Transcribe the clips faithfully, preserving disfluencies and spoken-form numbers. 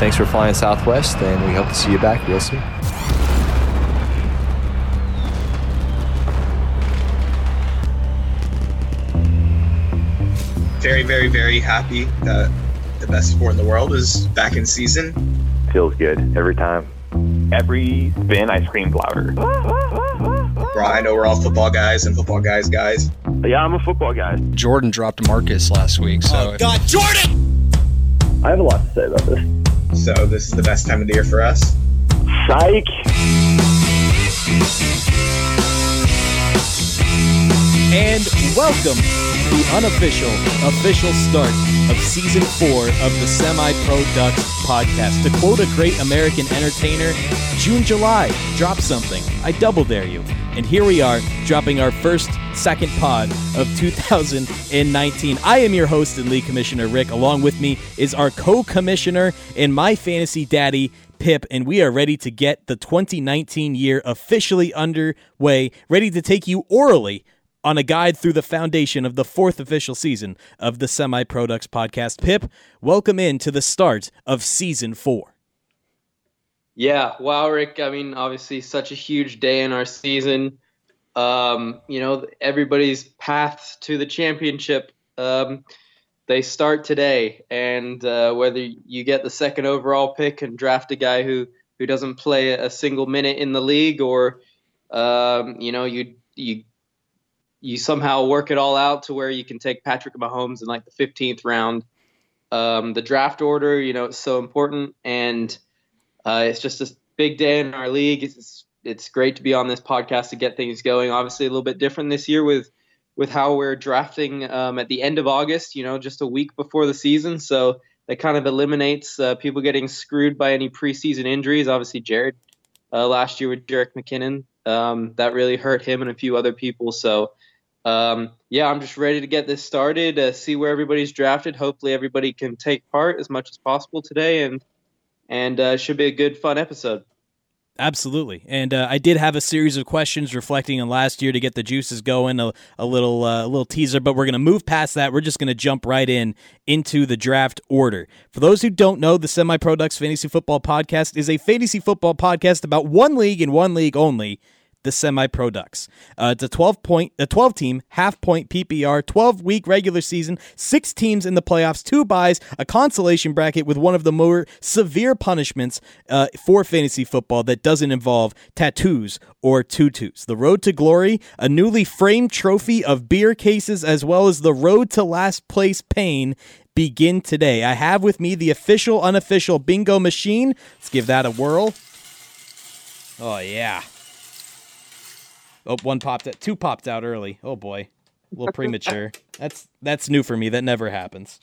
thanks for flying Southwest, and we hope to see you back real soon. Very, very, very happy that the best sport in the world is back in season. Feels good every time. Every spin, I screamed louder. Bro, I know we're all football guys and football guys guys. Yeah, I'm a football guy. Jordan dropped Marcus last week, so... Oh, God, Jordan! I have a lot to say about this. So this is the best time of the year for us. Psych! And welcome to the unofficial, official start of season four of the Semi-Pro Ducks podcast. To quote a great American entertainer, June, July, drop something. I double dare you. And here we are, dropping our first second pod of two thousand nineteen. I am your host and league commissioner, Rick. Along with me is our co-commissioner and my fantasy daddy, Pip, and we are ready to get the twenty nineteen year officially underway, ready to take you orally on a guide through the foundation of the fourth official season of the Semi-Pro Ducks podcast. Pip, welcome in to the start of season four. Yeah, wow, Rick. I mean, obviously such a huge day in our season. Um, you know, everybody's paths to the championship, um, they start today. And uh, whether you get the second overall pick and draft a guy who, who doesn't play a single minute in the league, or, um, you know, you you you somehow work it all out to where you can take Patrick Mahomes in like the fifteenth round. Um, the draft order, you know, it's so important, and uh, it's just a big day in our league. It's it's great to be on this podcast to get things going. Obviously, a little bit different this year with with how we're drafting um, at the end of August, you know, just a week before the season. So that kind of eliminates uh, people getting screwed by any preseason injuries. Obviously, Jared uh, last year with Jerick McKinnon, um, that really hurt him and a few other people. So. Um, yeah, I'm just ready to get this started, uh, see where everybody's drafted. Hopefully everybody can take part as much as possible today, and and uh, should be a good, fun episode. Absolutely. And uh, I did have a series of questions reflecting on last year to get the juices going, a, a little uh, a little teaser, but we're going to move past that. We're just going to jump right in into the draft order. For those who don't know, the Semi-Pro Ducks Fantasy Football Podcast is a fantasy football podcast about one league and one league only, the Semi-Pro Ducks. Uh, it's a twelve point, a twelve team, half point P P R, twelve week regular season, six teams in the playoffs, two buys, a consolation bracket with one of the more severe punishments uh, for fantasy football that doesn't involve tattoos or tutus. The road to glory, a newly framed trophy of beer cases, as well as the road to last place pain begin today. I have with me the official, unofficial bingo machine. Let's give that a whirl. Oh, yeah. Oh, one popped out. Two popped out early. Oh, boy. A little premature. That's that's new for me. That never happens.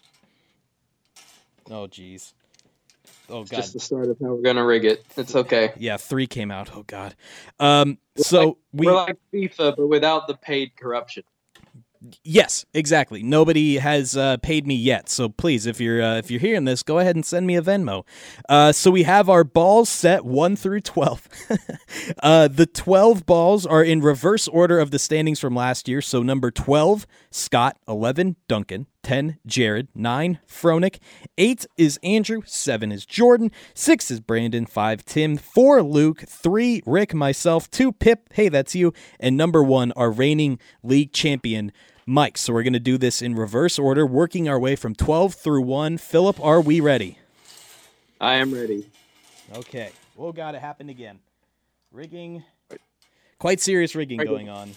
Oh, jeez. Oh, God. Just the start of how we're going to rig it. It's okay. Yeah, three came out. Oh, God. Um, we're so like, we... We're like FIFA, but without the paid corruption. Yes, exactly. Nobody has uh, paid me yet, so please, if you're uh, if you're hearing this, go ahead and send me a Venmo. Uh, so we have our balls set one through twelve. uh, the twelve balls are in reverse order of the standings from last year. So number twelve, Scott. eleven, Duncan. ten, Jared. nine, Fronick. eight is Andrew. seven is Jordan. six is Brandon. five, Tim. four, Luke. three, Rick, myself. two, Pip. Hey, that's you. And number one, our reigning league champion, Mike. So we're going to do this in reverse order, working our way from twelve through one. Philip, are we ready? I am ready. Okay. Oh, God, it happened again. Rigging. Quite serious rigging going on.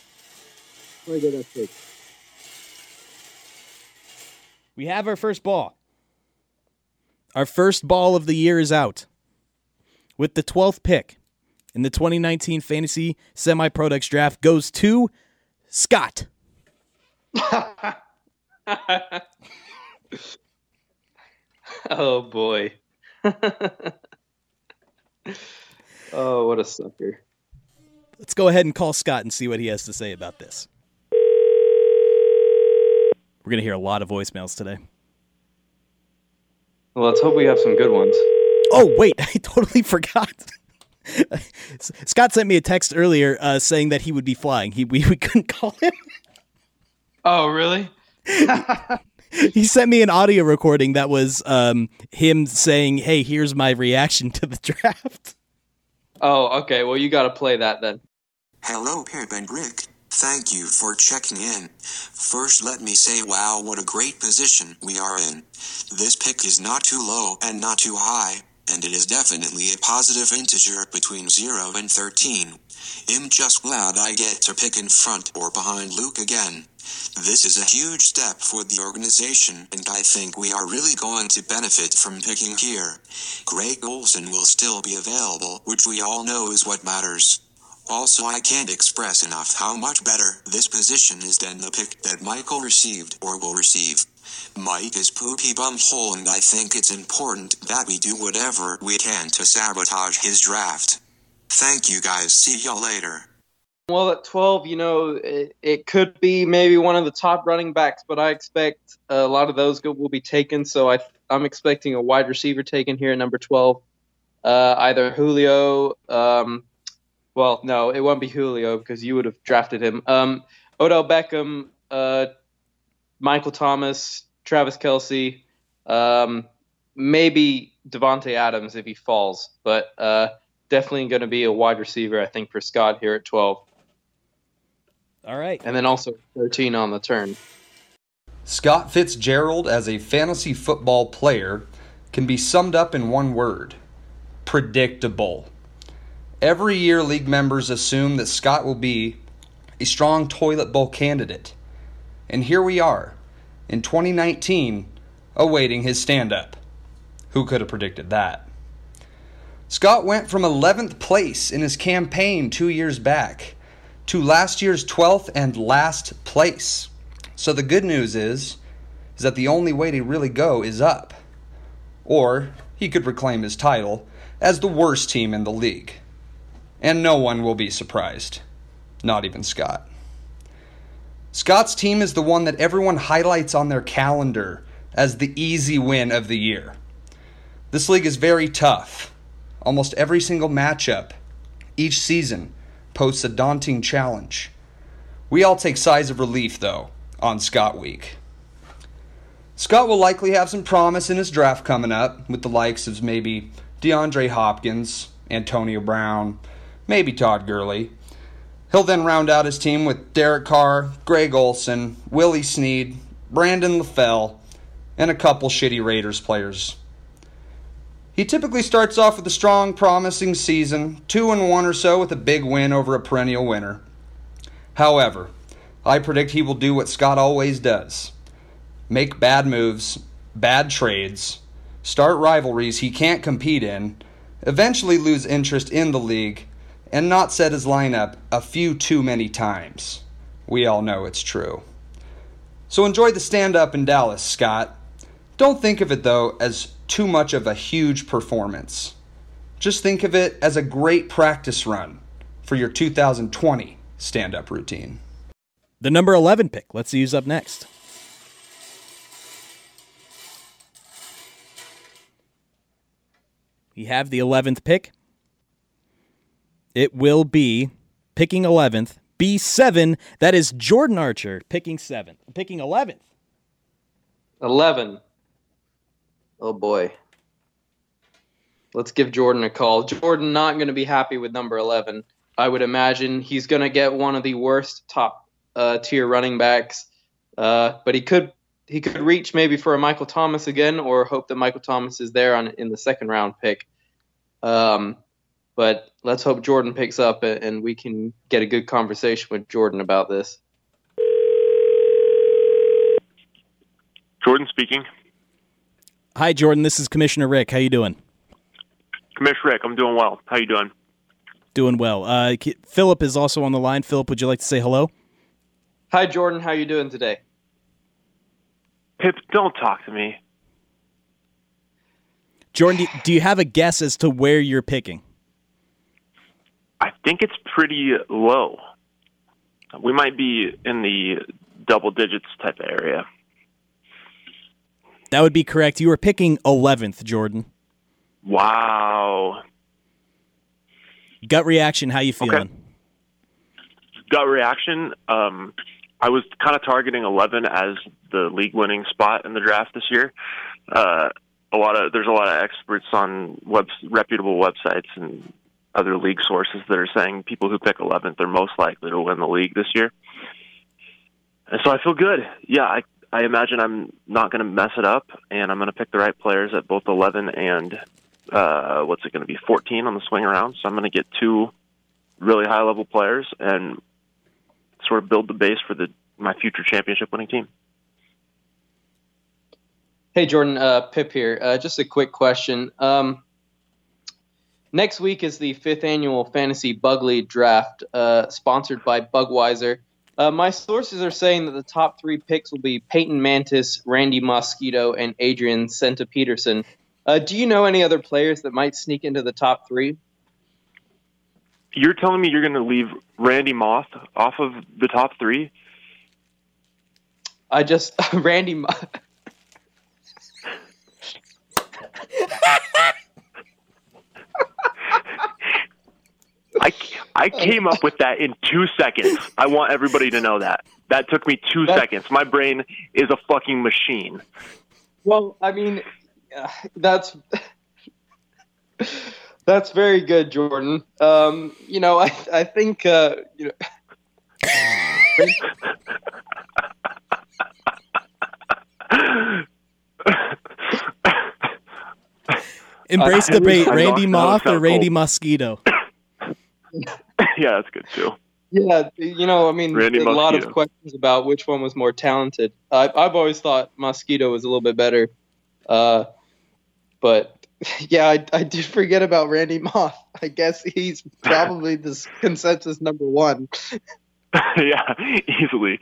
We have our first ball. Our first ball of the year is out. With the twelfth pick in the twenty nineteen Fantasy Semi-Pro Ducks Draft goes to Scott. Oh, boy. Oh, what a sucker. Let's go ahead and call Scott and see what he has to say about this. We're going to hear a lot of voicemails today. Well, let's hope we have some good ones. Oh, wait, I totally forgot. Scott sent me a text earlier uh, saying that he would be flying. He we, we couldn't call him. Oh, really? He sent me an audio recording that was um, him saying, "Hey, here's my reaction to the draft." Oh, okay. Well, you got to play that then. Hello, Pip and Rick. Thank you for checking in. First, let me say, wow, what a great position we are in. This pick is not too low and not too high, and it is definitely a positive integer between zero and thirteen. I'm just glad I get to pick in front or behind Luke again. This is a huge step for the organization, and I think we are really going to benefit from picking here. Greg Olsen will still be available, which we all know is what matters. Also, I can't express enough how much better this position is than the pick that Michael received or will receive. Mike is poopy bumhole, and I think it's important that we do whatever we can to sabotage his draft. Thank you guys, see y'all later. Well, at twelve, you know, it, it could be maybe one of the top running backs, but I expect a lot of those go, will be taken, so I, I'm expecting a wide receiver taken here at number twelve. Uh, either Julio, um, well, no, it won't be Julio because you would have drafted him. Um, Odell Beckham, uh, Michael Thomas, Travis Kelce, um, maybe Devontae Adams if he falls, but uh, definitely going to be a wide receiver, I think, for Scott here at twelve. All right. And then also thirteen on the turn. Scott Fitzgerald as a fantasy football player can be summed up in one word: predictable. Every year, league members assume that Scott will be a strong toilet bowl candidate. And here we are, in twenty nineteen, awaiting his stand-up. Who could have predicted that? Scott went from eleventh place in his campaign two years back to last year's twelfth and last place. So the good news is, is that the only way to really go is up. Or he could reclaim his title as the worst team in the league. And no one will be surprised. Not even Scott. Scott's team is the one that everyone highlights on their calendar as the easy win of the year. This league is very tough. Almost every single matchup each season posts a daunting challenge. We all take sighs of relief, though, on Scott Week. Scott will likely have some promise in his draft coming up with the likes of maybe DeAndre Hopkins, Antonio Brown, maybe Todd Gurley. He'll then round out his team with Derek Carr, Greg Olsen, Willie Snead, Brandon LaFell, and a couple shitty Raiders players. He typically starts off with a strong, promising season, two and one or so with a big win over a perennial winner. However, I predict he will do what Scott always does: make bad moves, bad trades, start rivalries he can't compete in, eventually lose interest in the league, and not set his lineup a few too many times. We all know it's true. So enjoy the stand-up in Dallas, Scott. Don't think of it, though, as too much of a huge performance. Just think of it as a great practice run for your two thousand twenty stand-up routine. The number eleven pick. Let's see who's up next. We have the eleventh pick. It will be picking eleventh, B seven. That is Jordan Archer picking seventh, picking eleventh. eleven. Oh boy. Let's give Jordan a call. Jordan not going to be happy with number eleven. I would imagine he's going to get one of the worst top uh, tier running backs. Uh, but he could he could reach maybe for a Michael Thomas again, or hope that Michael Thomas is there on in the second round pick. Um, but let's hope Jordan picks up and we can get a good conversation with Jordan about this. Jordan speaking. Hi, Jordan. This is Commissioner Rick. How you doing? Commissioner Rick, I'm doing well. How you doing? Doing well. Uh, Philip is also on the line. Philip, would you like to say hello? Hi, Jordan. How you doing today? Pip, don't talk to me. Jordan, do you have a guess as to where you're picking? I think it's pretty low. We might be in the double digits type of area. That would be correct. You were picking eleventh, Jordan. Wow. Gut reaction, how you feeling? Okay. Gut reaction, um, I was kind of targeting eleven as the league-winning spot in the draft this year. Uh, a lot of there's a lot of experts on web, reputable websites and other league sources that are saying people who pick eleventh are most likely to win the league this year. And so I feel good. Yeah, I I imagine I'm not going to mess it up, and I'm going to pick the right players at both eleven and uh, what's it going to be, fourteen on the swing around. So I'm going to get two really high-level players and sort of build the base for the my future championship-winning team. Hey, Jordan, uh, Pip here. Uh, just a quick question. Um, next week is the fifth annual Fantasy Bug League Draft, uh, sponsored by Bugweiser. Uh, my sources are saying that the top three picks will be Peyton Mantis, Randy Mosquito, and Adrian Senta Peterson. Uh, do you know any other players that might sneak into the top three? You're telling me you're going to leave Randy Moss off of the top three? I just Randy Moss. I, I came up with that in two seconds. I want everybody to know that. That took me two that's, seconds. My brain is a fucking machine. Well, I mean, uh, that's that's very good, Jordan. Um, you know, I I think uh, you know. Embrace uh, debate, Randy Moth or Randy cold. Mosquito? Yeah, that's good too. Yeah, you know, I mean, Randy a Mosquito. lot of questions about which one was more talented. I, I've always thought Mosquito was a little bit better. Uh, but, yeah, I, I did forget about Randy Moth. I guess he's probably the consensus number one. Yeah, easily.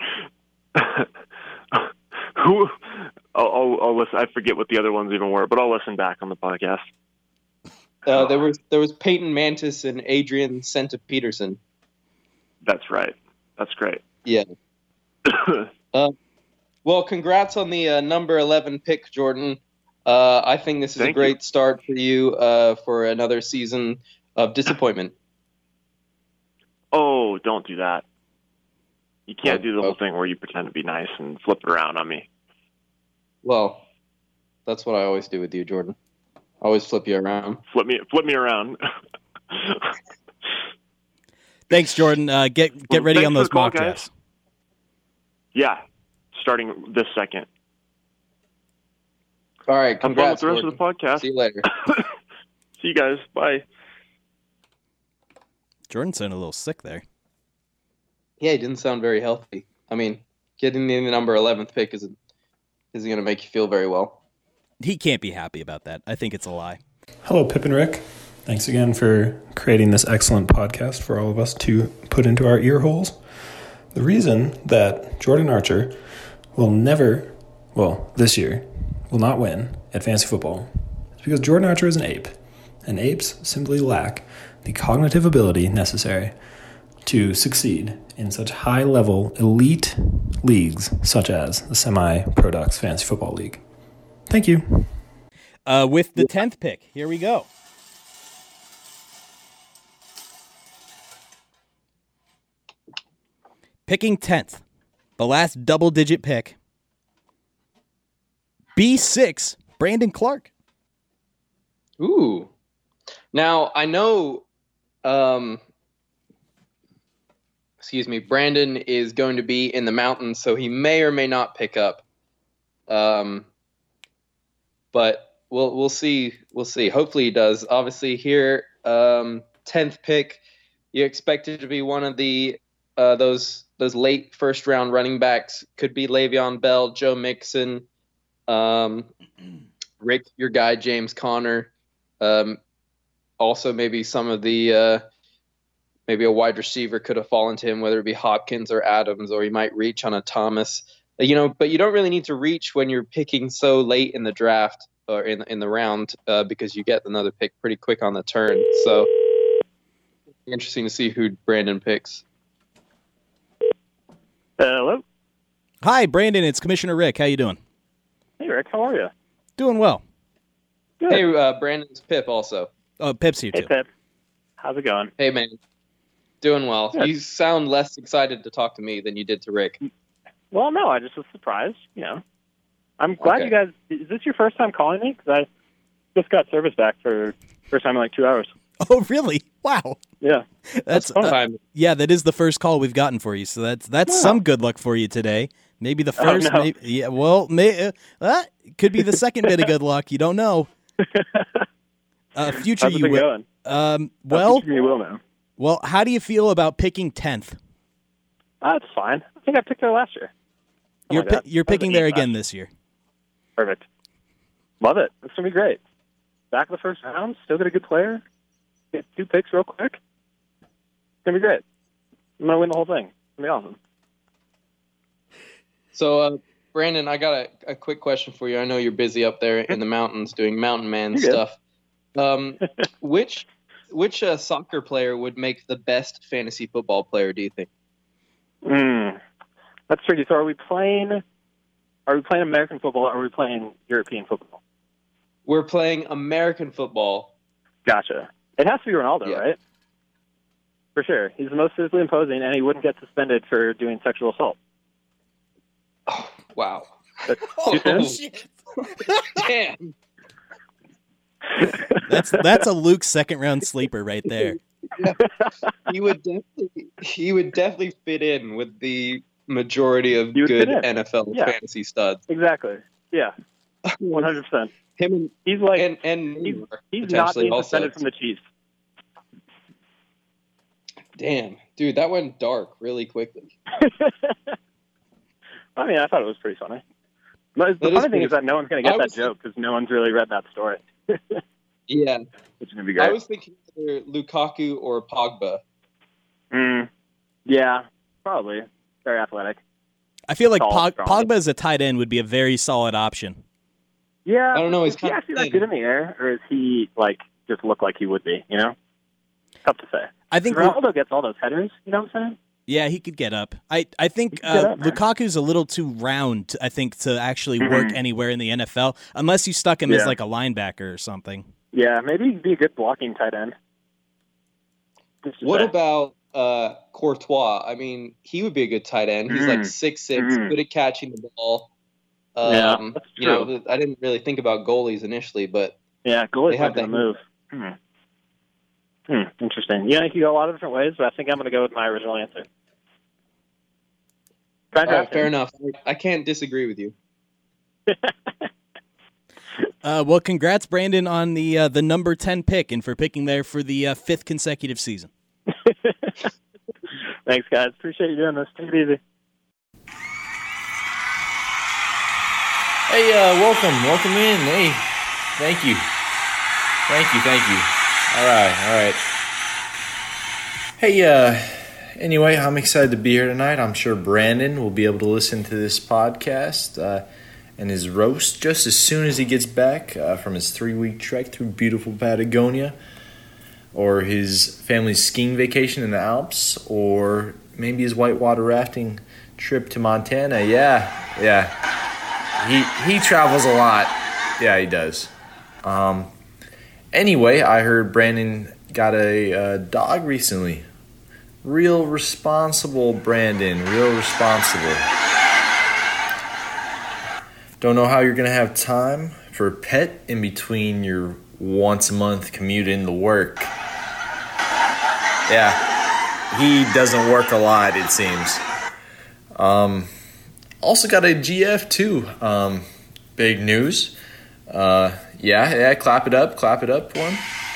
Who? I'll, I'll, I'll listen. I forget what the other ones even were, but I'll listen back on the podcast. Uh, there was there was Peyton Mantis and Adrian Senta Peterson. That's right. That's great. Yeah. uh, well, congrats on the uh, number eleven pick, Jordan. Uh, I think this is Thank a great you. start for you uh, for another season of disappointment. Oh, don't do that. You can't oh, do the whole okay. thing where you pretend to be nice and flip it around on me. Well, that's what I always do with you, Jordan. I always flip you around. Flip me, flip me around. Thanks, Jordan. Uh, get get well, ready on those call, mock drafts. Guys. Yeah, starting this second. All right, congrats, Have fun with the rest Jordan. of the podcast. See you later. See you guys. Bye. Jordan sounded a little sick there. Yeah, he didn't sound very healthy. I mean, getting the number eleventh pick isn't isn't going to make you feel very well. He can't be happy about that. I think it's a lie. Hello, Pip and Rick. Thanks again for creating this excellent podcast for all of us to put into our ear holes. The reason that Jordan Archer will never, well, this year, will not win at fantasy football is because Jordan Archer is an ape, and apes simply lack the cognitive ability necessary to succeed in such high-level elite leagues such as the Semi-Pro-Ducks Fantasy Football League. Thank you. Uh, with the tenth pick, here we go. Picking tenth, the last double-digit pick. B six, Brandon Clark. Ooh. Now, I know, um, excuse me, Brandon is going to be in the mountains, so he may or may not pick up. Um, but we'll we'll see. We'll see. Hopefully he does. Obviously here, um, tenth pick, you expect it to be one of the uh, those those late first round running backs. Could be Le'Veon Bell, Joe Mixon, um, Rick, your guy James Conner. Um, also maybe some of the uh, maybe a wide receiver could have fallen to him, whether it be Hopkins or Adams, or he might reach on a Thomas. You know, but you don't really need to reach when you're picking so late in the draft or in in the round uh, because you get another pick pretty quick on the turn. So interesting to see who Brandon picks. Hello. Hi, Brandon. It's Commissioner Rick. How you doing? Hey, Rick. How are you? Doing well. Good. Hey, uh, Brandon's Pip also. Oh, Pip's here hey, too. Pip. How's it going? Hey, man. Doing well. Good. You sound less excited to talk to me than you did to Rick. Well, no, I just was surprised. You know, I'm glad Okay. you guys. Is this your first time calling me? Because I just got service back for first time in like two hours. Oh, really? Wow. Yeah, That's fun. uh, yeah. That is the first call we've gotten for you. So that's that's Wow. some good luck for you today. Maybe the Oh, first. no. Maybe, yeah. Well, may, uh, uh, could be the second bit of good luck. You don't know. Uh, future How's it you been will. going? Um, Uh, well, future you will now. well. How do you feel about picking tenth? Uh, it's fine. I think I picked there last year. Oh You're my pi- God. you're That was picking an there eight again last- this year. Perfect. Love it. It's gonna be great. Back of the first round. Still get a good player. Get two picks real quick. It's gonna be great. I'm gonna win the whole thing. It's gonna be awesome. So, uh, Brandon, I got a, a quick question for you. I know you're busy up there in the mountains doing mountain man You're good. stuff. Um, which which uh, soccer player would make the best fantasy football player, do you think? Mm. That's tricky. So are we playing? Are we playing American football? Or are we playing European football? We're playing American football. Gotcha. It has to be Ronaldo, Yeah. right? For sure. He's the most physically imposing, and he wouldn't get suspended for doing sexual assault. Oh, wow. That's Oh, too soon? shit. Damn. That's that's a Luke second round sleeper right there. He would definitely he would definitely fit in with the majority of He would good fit in. N F L Yeah. fantasy studs. Exactly. Yeah. One hundred percent. Him and He's like and and he's, Neymar, he's not potentially being also. suspended from the Chiefs. Damn, dude, that went dark really quickly. I mean, I thought it was pretty funny. But the That is funny thing pretty is that no one's going to I get that was- joke because no one's really read that story. Yeah, Which is going to be great. I was thinking either Lukaku or Pogba. Mm, yeah, probably. Very athletic. I feel like Tall, Pog- strong. Pogba as a tight end would be a very solid option. Yeah. I don't know, he's Is he kinda actually that thin. good in the air, or is he like just look like he would be? You know, tough to say. I think Ronaldo gets all those headers. You know what I'm saying? Yeah, he could get up. I, I think could get uh, up, man. Lukaku's a little too round, I think, to actually work Mhm. anywhere in the N F L, unless you stuck him as Yeah. like a linebacker or something. Yeah, maybe he'd be a good blocking tight end. Just to What say. about uh, Courtois? I mean, he would be a good tight end. He's like Mm. six six, Mm. good at catching the ball. Um, Yeah, that's You know, true. th- I didn't really think about goalies initially, but Yeah, goalies They have might be the that- move. Hmm. Hmm. Interesting. Yeah, you can go a lot of different ways, but I think I'm going to go with my original answer. Try and all right, draft fair him. enough. I can't disagree with you. Uh, well, congrats, Brandon, on the uh, the number ten pick and for picking there for the uh, fifth consecutive season. Thanks, guys. Appreciate you doing this. Take it easy. Hey, uh, welcome, welcome in. Hey, thank you, thank you, thank you. All right, all right. Hey, uh, anyway, I'm excited to be here tonight. I'm sure Brandon will be able to listen to this podcast uh, and his roast just as soon as he gets back uh, from his three-week trek through beautiful Patagonia, or his family's skiing vacation in the Alps, or maybe his whitewater rafting trip to Montana. Yeah, yeah. He he travels a lot. Yeah, he does. Um. Anyway, I heard Brandon got a uh, dog recently. Real responsible, Brandon. Real responsible. Don't know how you're gonna have time for a pet in between your once a month commute into work. Yeah, he doesn't work a lot, it seems. Um. Also got a G F too. Um, big news. Uh, yeah, yeah, clap it up, clap it up, one.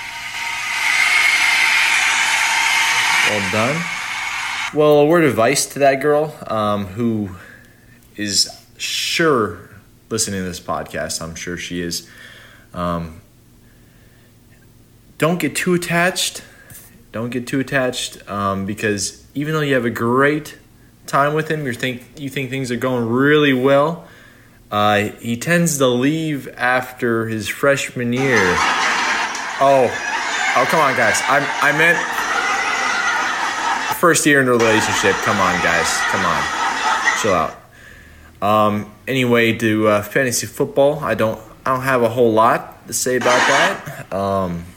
Well done. Well, a word of advice to that girl um, who is sure listening to this podcast. I'm sure she is. Um, don't get too attached. Don't get too attached um, because even though you have a great time with him, you think you think things are going really well. Uh, he tends to leave after his freshman year. Oh, oh, come on, guys. I I meant first year in a relationship. Come on, guys. Come on, chill out. Um. Anyway, to uh, fantasy football, I don't I don't have a whole lot to say about that. Um.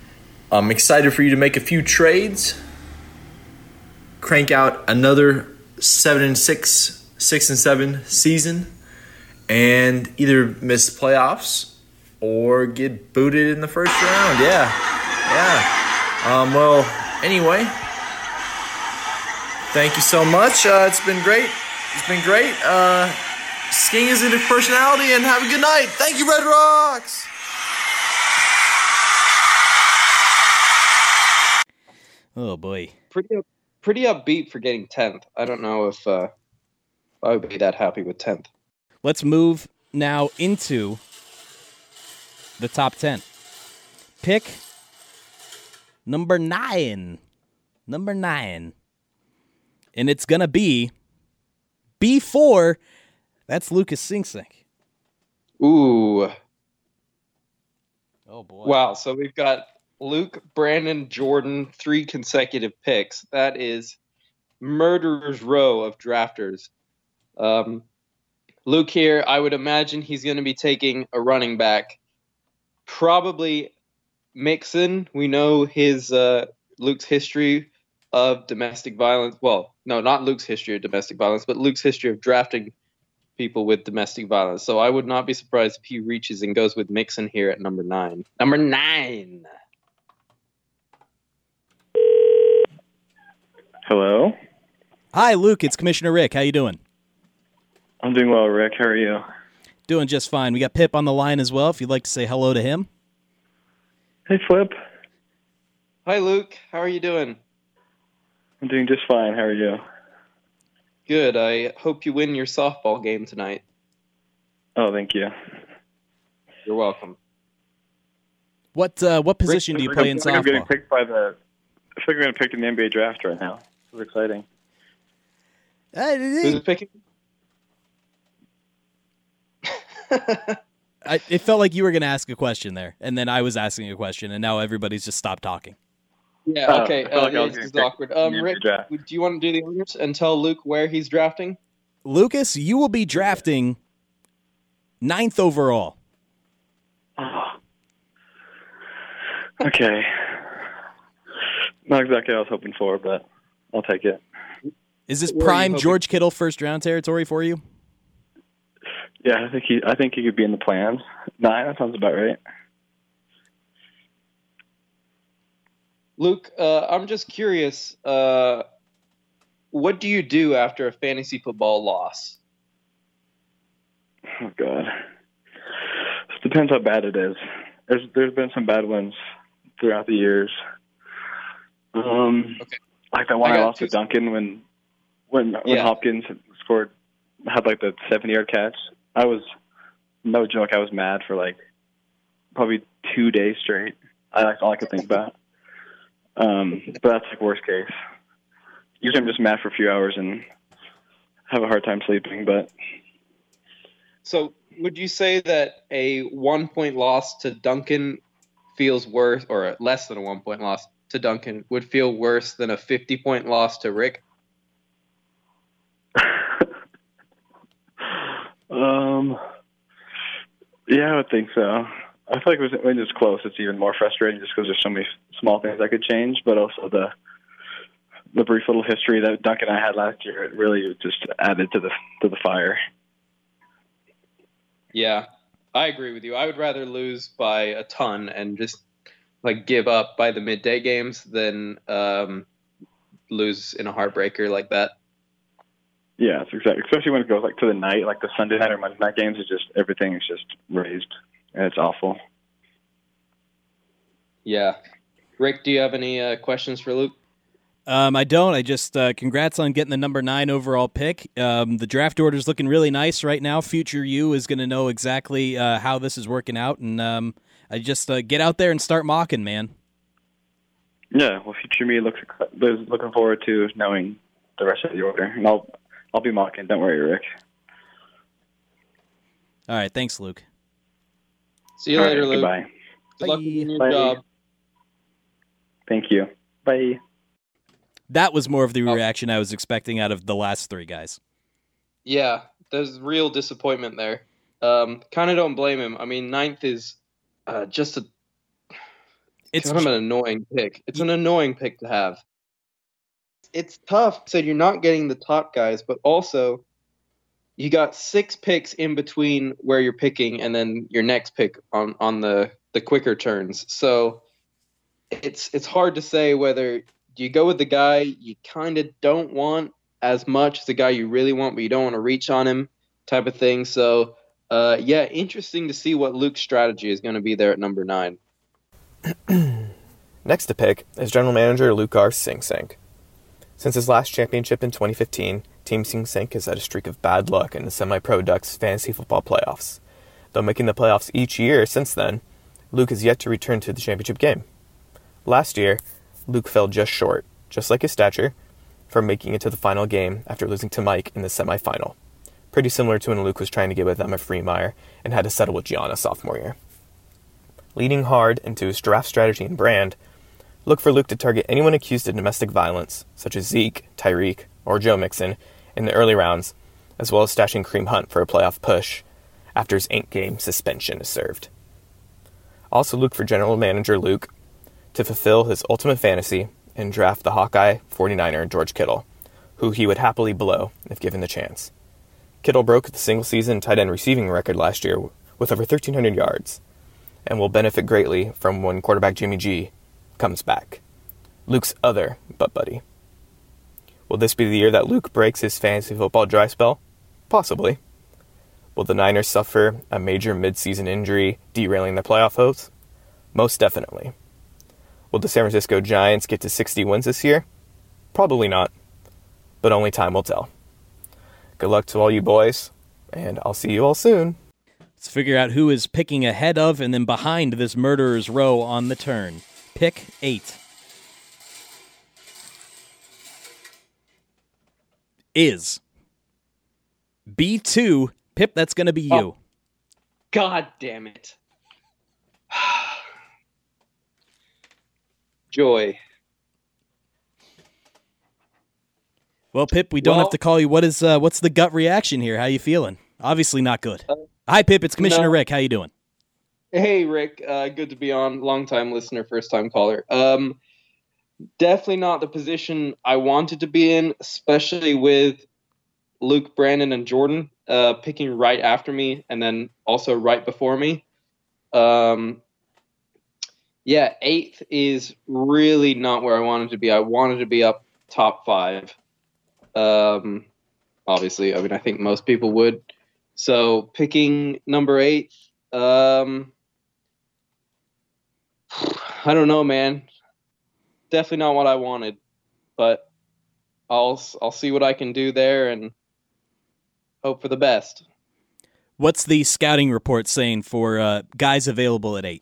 I'm excited for you to make a few trades. Crank out another seven and six, six and seven season, and either miss playoffs or get booted in the first round. Yeah, yeah. Um, well, anyway, thank you so much. Uh, it's been great. It's been great. Uh, skiing is a personality, and have a good night. Thank you, Red Rocks. Oh boy, pretty up, pretty upbeat for getting tenth. I don't know if uh, I would be that happy with tenth. Let's move now into the top ten. Pick number nine. Number nine. And it's going to be B four. That's Lucas Sing Sing. Ooh. Oh, boy. Wow, so we've got Luke, Brandon, Jordan, three consecutive picks. That is murderer's row of drafters. Um, Luke here, I would imagine he's going to be taking a running back. Probably Mixon. We know his uh, Luke's history of domestic violence. Well, no, not Luke's history of domestic violence, but Luke's history of drafting people with domestic violence. So I would not be surprised if he reaches and goes with Mixon here at number nine. Number nine. Hello. Hi, Luke. It's Commissioner Rick. How you doing? I'm doing well, Rick. How are you? Doing just fine. We got Pip on the line as well, if you'd like to say hello to him. Hey, Flip. Hi, Luke. How are you doing? I'm doing just fine. How are you? Good. I hope you win your softball game tonight. Oh, thank you. You're welcome. What uh, what position Rick, do you Rick, play in I'm, I'm getting softball? picked by the. I feel like we're going to pick in the N B A draft right now. This is exciting. Who's picking? I, it felt like you were going to ask a question there, and then I was asking a question, and now everybody's just stopped talking. Yeah, okay. Oh, I felt Uh, like I yeah, was this getting is picked awkward. in Um, the Rick, draft. do you want to do the honors and tell Luke where he's drafting? Lucas, you will be drafting ninth overall. Oh. Okay. Not exactly what I was hoping for, but I'll take it. Is this Where are you prime hoping- George Kittle first round territory for you? Yeah, I think he. I think he could be in the plans. Nine. That sounds about right. Luke, uh, I'm just curious. Uh, what do you do after a fantasy football loss? Oh God. It depends how bad it is. There's there's been some bad ones throughout the years. Um, Okay. like that one I I, got lost two- to Duncan when when when Yeah. Hopkins scored had like the seventy yard catch. I was no joke. I was mad for like probably two days straight. I that's all I could think about. Um, but that's like worst case. Usually I'm just mad for a few hours and have a hard time sleeping. But So, would you say that a one point loss to Duncan feels worse, or less than a one point loss to Duncan would feel worse than a fifty point loss to Rick? um, yeah, I would think so. I feel like it was, when it's close, it's even more frustrating just because there's so many small things I could change, but also the the brief little history that Duncan and I had last year, it really just added to the to the fire. Yeah, I agree with you. I would rather lose by a ton and just like give up by the midday games than um, lose in a heartbreaker like that. Yeah, it's exactly. Especially when it goes like to the night, like the Sunday night or Monday night games, it's just everything is just raised, and it's awful. Yeah, Rick, do you have any uh, questions for Luke? Um, I don't. I just uh, congrats on getting the number nine overall pick. Um, the draft order's looking really nice right now. Future you is going to know exactly uh, how this is working out, and um, I just uh, get out there and start mocking, man. Yeah, well, future me looks is looking forward to knowing the rest of the order, and I'll I'll be mocking. Don't worry, Rick. All right, thanks, Luke. See you All later, right, Luke. Goodbye. Good luck in your Bye. job. Thank you. Bye. That was more of the reaction I was expecting out of the last three guys. Yeah, there's real disappointment there. Um, kind of don't blame him. I mean, ninth is uh, just a It's kind of an annoying pick. It's an annoying pick to have. it's tough. So you're not getting the top guys, but also you got six picks in between where you're picking and then your next pick on, on the, the quicker turns. So it's it's hard to say whether you go with the guy you kind of don't want as much as the guy you really want, but you don't want to reach on him type of thing. So, uh, yeah, interesting to see what Luke's strategy is going to be there at number nine. Next to pick is General Manager Lucar Sing Sing. Since his last championship in twenty fifteen, Team Sing Sing has had a streak of bad luck in the Semi-Pro Ducks fantasy football playoffs. Though making the playoffs each year since then, Luke has yet to return to the championship game. Last year, Luke fell just short, just like his stature, from making it to the final game after losing to Mike in the semifinal. Pretty similar to when Luke was trying to get with Emma Freemeyer and had to settle with Gianna sophomore year. Leading hard into his draft strategy and brand, look for Luke to target anyone accused of domestic violence, such as Zeke, Tyreek, or Joe Mixon, in the early rounds, as well as stashing Kareem Hunt for a playoff push after his eight-game suspension is served. Also look for General Manager Luke to fulfill his ultimate fantasy and draft the Hawkeye forty-niner George Kittle, who he would happily blow if given the chance. Kittle broke the single-season tight end receiving record last year with over thirteen hundred yards, and will benefit greatly from when quarterback Jimmy G comes back. Luke's other butt buddy. Will this be the year that Luke breaks his fantasy football dry spell? Possibly. Will the Niners suffer a major mid-season injury derailing their playoff hopes? Most definitely. Will the San Francisco Giants get to sixty wins this year? Probably not, but only time will tell. Good luck to all you boys, and I'll see you all soon. Let's figure out who is picking ahead of and then behind this murderer's row on the turn. Pick eight is B two. Pip, that's going to be you. Oh, God damn it. Joy. Well, Pip, we don't well, have to call you. What is uh, what's the gut reaction here? How you feeling? Obviously not good. Uh, Hi, Pip. It's Commissioner no. Rick. How you doing? Hey, Rick. Uh, good to be on. Long-time listener, first-time caller. Um, definitely not the position I wanted to be in, especially with Luke, Brandon, and Jordan uh, picking right after me and then also right before me. Um, yeah, eighth is really not where I wanted to be. I wanted to be up top five. Um, obviously, I mean, I think most people would. So picking number eight, um, I don't know, man. Definitely not what I wanted, but I'll I'll see what I can do there and hope for the best. What's the scouting report saying for uh, guys available at eight?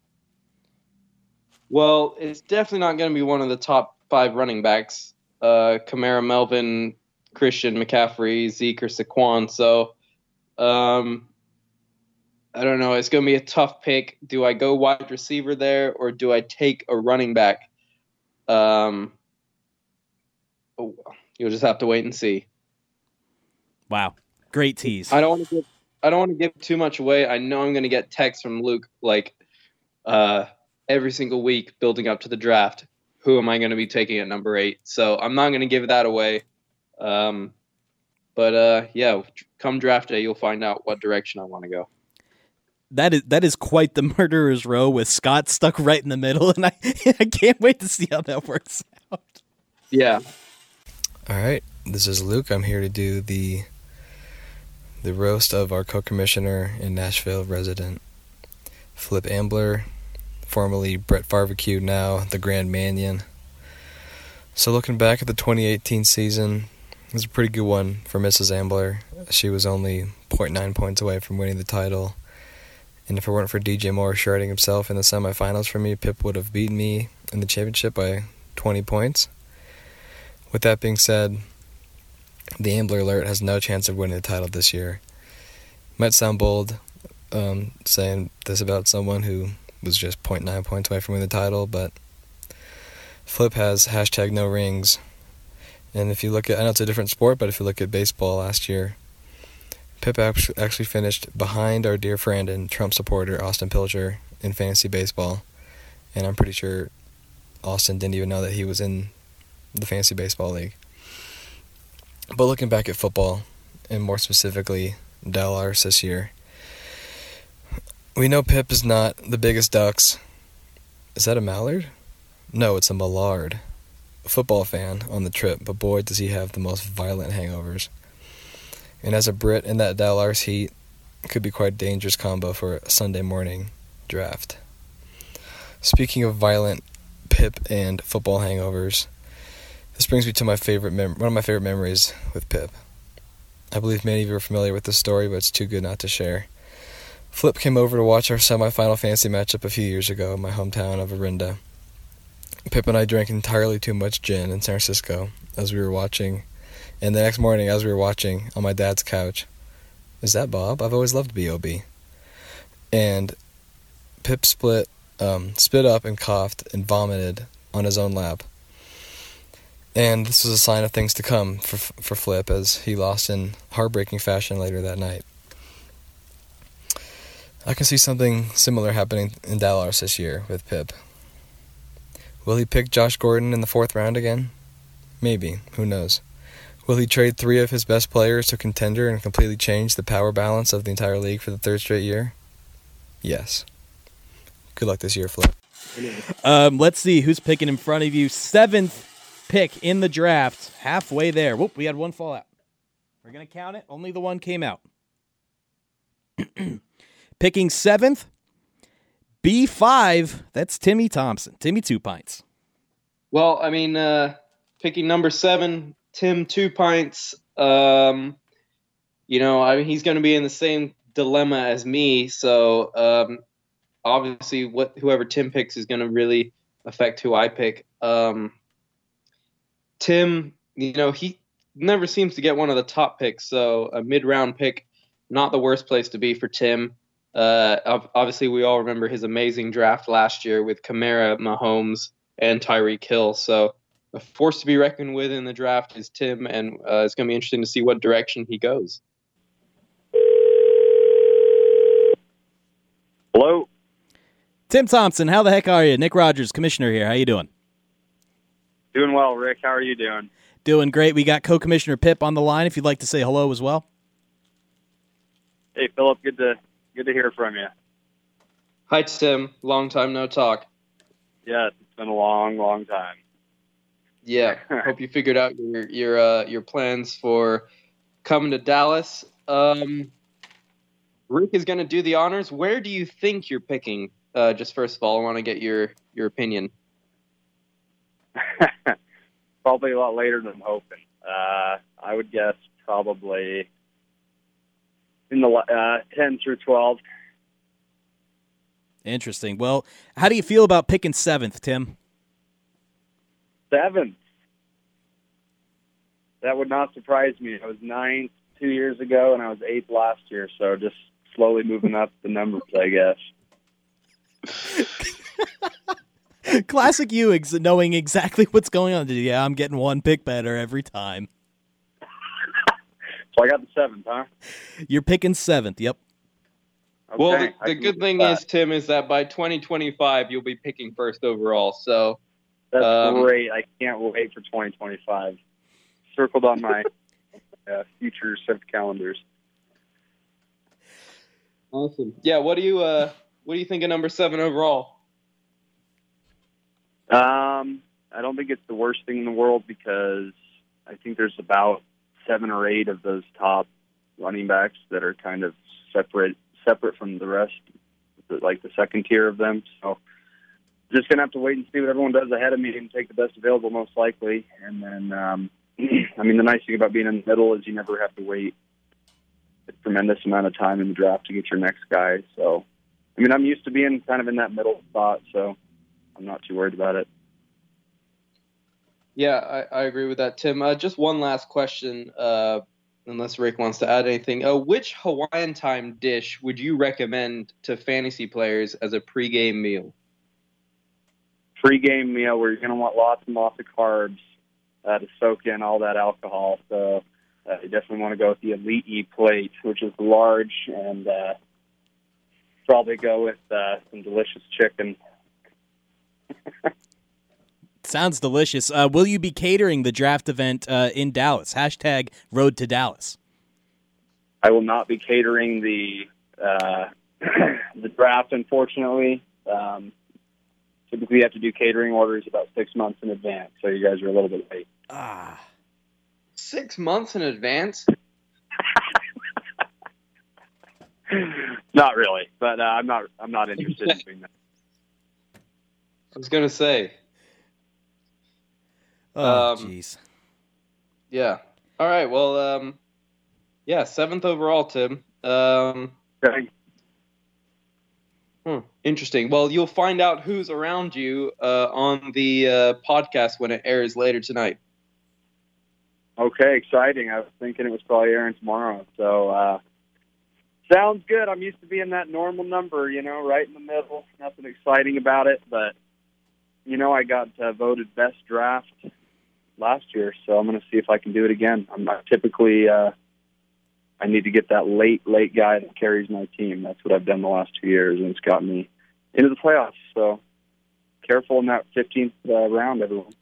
Well, it's definitely not going to be one of the top five running backs. Uh, Kamara, Melvin, Christian, McCaffrey, Zeke, or Saquon. So, um, I don't know. It's going to be a tough pick. Do I go wide receiver there, or do I take a running back? Um, oh, you'll just have to wait and see. Wow, great tease. I don't want to give. I don't want to give too much away. I know I'm going to get texts from Luke like uh, every single week building up to the draft. Who am I going to be taking at number eight? So I'm not going to give that away. Um, but uh, yeah, come draft day, you'll find out what direction I want to go. That is that is quite the murderer's row with Scott stuck right in the middle, and I I can't wait to see how that works out. Yeah. All right, this is Luke. I'm here to do the the roast of our co-commissioner in Nashville resident, Flip Ambler, formerly Brett Favre, now the Grand Mannion. So looking back at the twenty eighteen season, it was a pretty good one for Missus Ambler. She was only zero point nine points away from winning the title. And if it weren't for D J Moore shredding himself in the semifinals for me, Pip would have beaten me in the championship by twenty points. With that being said, the Ambler Alert has no chance of winning the title this year. Might sound bold, um, saying this about someone who was just zero point nine points away from winning the title, but Flip has hashtag no rings. And if you look at, I know it's a different sport, but if you look at baseball last year, Pip actually finished behind our dear friend and Trump supporter Austin Pilcher in fantasy baseball, and I'm pretty sure Austin didn't even know that he was in the Fantasy Baseball League. But looking back at football, and more specifically Dallas this year, we know Pip is not the biggest Ducks. Is that a mallard? No, it's a mallard. Football fan on the trip, but boy, does he have the most violent hangovers. And as a Brit in that Dallas heat, it could be quite a dangerous combo for a Sunday morning draft. Speaking of violent Pip and football hangovers, this brings me to my favorite mem- one of my favorite memories with Pip. I believe many of you are familiar with this story, but it's too good not to share. Flip came over to watch our semifinal fantasy matchup a few years ago in my hometown of Orinda. Pip and I drank entirely too much gin in San Francisco as we were watching, and the next morning as we were watching on my dad's couch, is that Bob? I've always loved B O B. And Pip split, um, spit up and coughed and vomited on his own lap. And this was a sign of things to come for for Flip as he lost in heartbreaking fashion later that night. I can see something similar happening in Dallas this year with Pip. Will he pick Josh Gordon in the fourth round again? Maybe. Who knows? Will he trade three of his best players to a contender and completely change the power balance of the entire league for the third straight year? Yes. Good luck this year, Flip. Um, let's see who's picking in front of you. Seventh pick in the draft, halfway there. Whoop, we had one fall out. We're going to count it. Only the one came out. Picking seventh, B five, that's Timmy Thompson. Timmy Two Pints. Well, I mean, uh, picking number seven, Tim Two Pints, um, you know, I mean, he's going to be in the same dilemma as me, so um, obviously what whoever Tim picks is going to really affect who I pick. Um, Tim, you know, he never seems to get one of the top picks, so a mid-round pick, not the worst place to be for Tim. Uh, obviously, we all remember his amazing draft last year with Kamara, Mahomes, and Tyreek Hill. So a force to be reckoned with in the draft is Tim, and uh, it's going to be interesting to see what direction he goes. Hello? Tim Thompson, how the heck are you? Nick Rogers, commissioner here. How you doing? Doing well, Rick. How are you doing? Doing great. We got co-commissioner Pip on the line if you'd like to say hello as well. Hey, Philip. Good to good to hear from you. Hi, Tim. Long time no talk. Yes, it's been a long, long time. Yeah, hope you figured out your your uh, your plans for coming to Dallas. Um, Rick is going to do the honors. Where do you think you're picking? Uh, just first of all, I want to get your your opinion. Probably a lot later than I'm hoping. Uh, I would guess probably in the uh, ten through twelve. Interesting. Well, how do you feel about picking seventh, Tim? Seventh. That would not surprise me. I was ninth two years ago, and I was eighth last year, so just slowly moving up the numbers, I guess. Classic you, ex- knowing exactly what's going on. Yeah, I'm getting one pick better every time. So I got the seventh, huh? You're picking seventh, yep. Okay, well, the, I the can good do thing that. is, Tim, is that by twenty twenty-five, you'll be picking first overall. So That's um, great. I can't wait for twenty twenty-five. Circled on my uh, future set of calendars. Awesome. Yeah. What do you uh What do you think of number seven overall? Um, I don't think it's the worst thing in the world because I think there's about seven or eight of those top running backs that are kind of separate separate from the rest, like the second tier of them. So just gonna have to wait and see what everyone does ahead of me and take the best available, most likely. And then, um, I mean, the nice thing about being in the middle is you never have to wait a tremendous amount of time in the draft to get your next guy. So, I mean, I'm used to being kind of in that middle spot, so I'm not too worried about it. Yeah, I, I agree with that, Tim. Uh, just one last question, uh, unless Rick wants to add anything. Uh, which Hawaiian time dish would you recommend to fantasy players as a pregame meal? Pre-game meal where you're going to want lots and lots of carbs uh, to soak in all that alcohol. So uh, you definitely want to go with the Elite E plate, which is large, and uh, probably go with uh, some delicious chicken. Sounds delicious. Uh, will you be catering the draft event uh, in Dallas? Hashtag Road to Dallas. I will not be catering the uh, the draft, unfortunately. Um, typically, you have to do catering orders about six months in advance, so you guys are a little bit late. Ah, six months in advance? Not really, but uh, I'm not. I'm not interested in doing that. I was gonna say. Oh, Um, jeez. Yeah. All right. Well, um, yeah, seventh overall, Tim. Um, okay. Hmm, interesting. Well, you'll find out who's around you uh, on the uh, podcast when it airs later tonight. Okay, exciting. I was thinking it was probably airing tomorrow. So, uh, sounds good. I'm used to being that normal number, you know, right in the middle. Nothing exciting about it, but, you know, I got uh, voted best draft last year, so I'm going to see if I can do it again. I'm not typically, uh, I need to get that late, late guy that carries my team. That's what I've done the last two years, and it's gotten me into the playoffs. So careful in that fifteenth uh, round, everyone.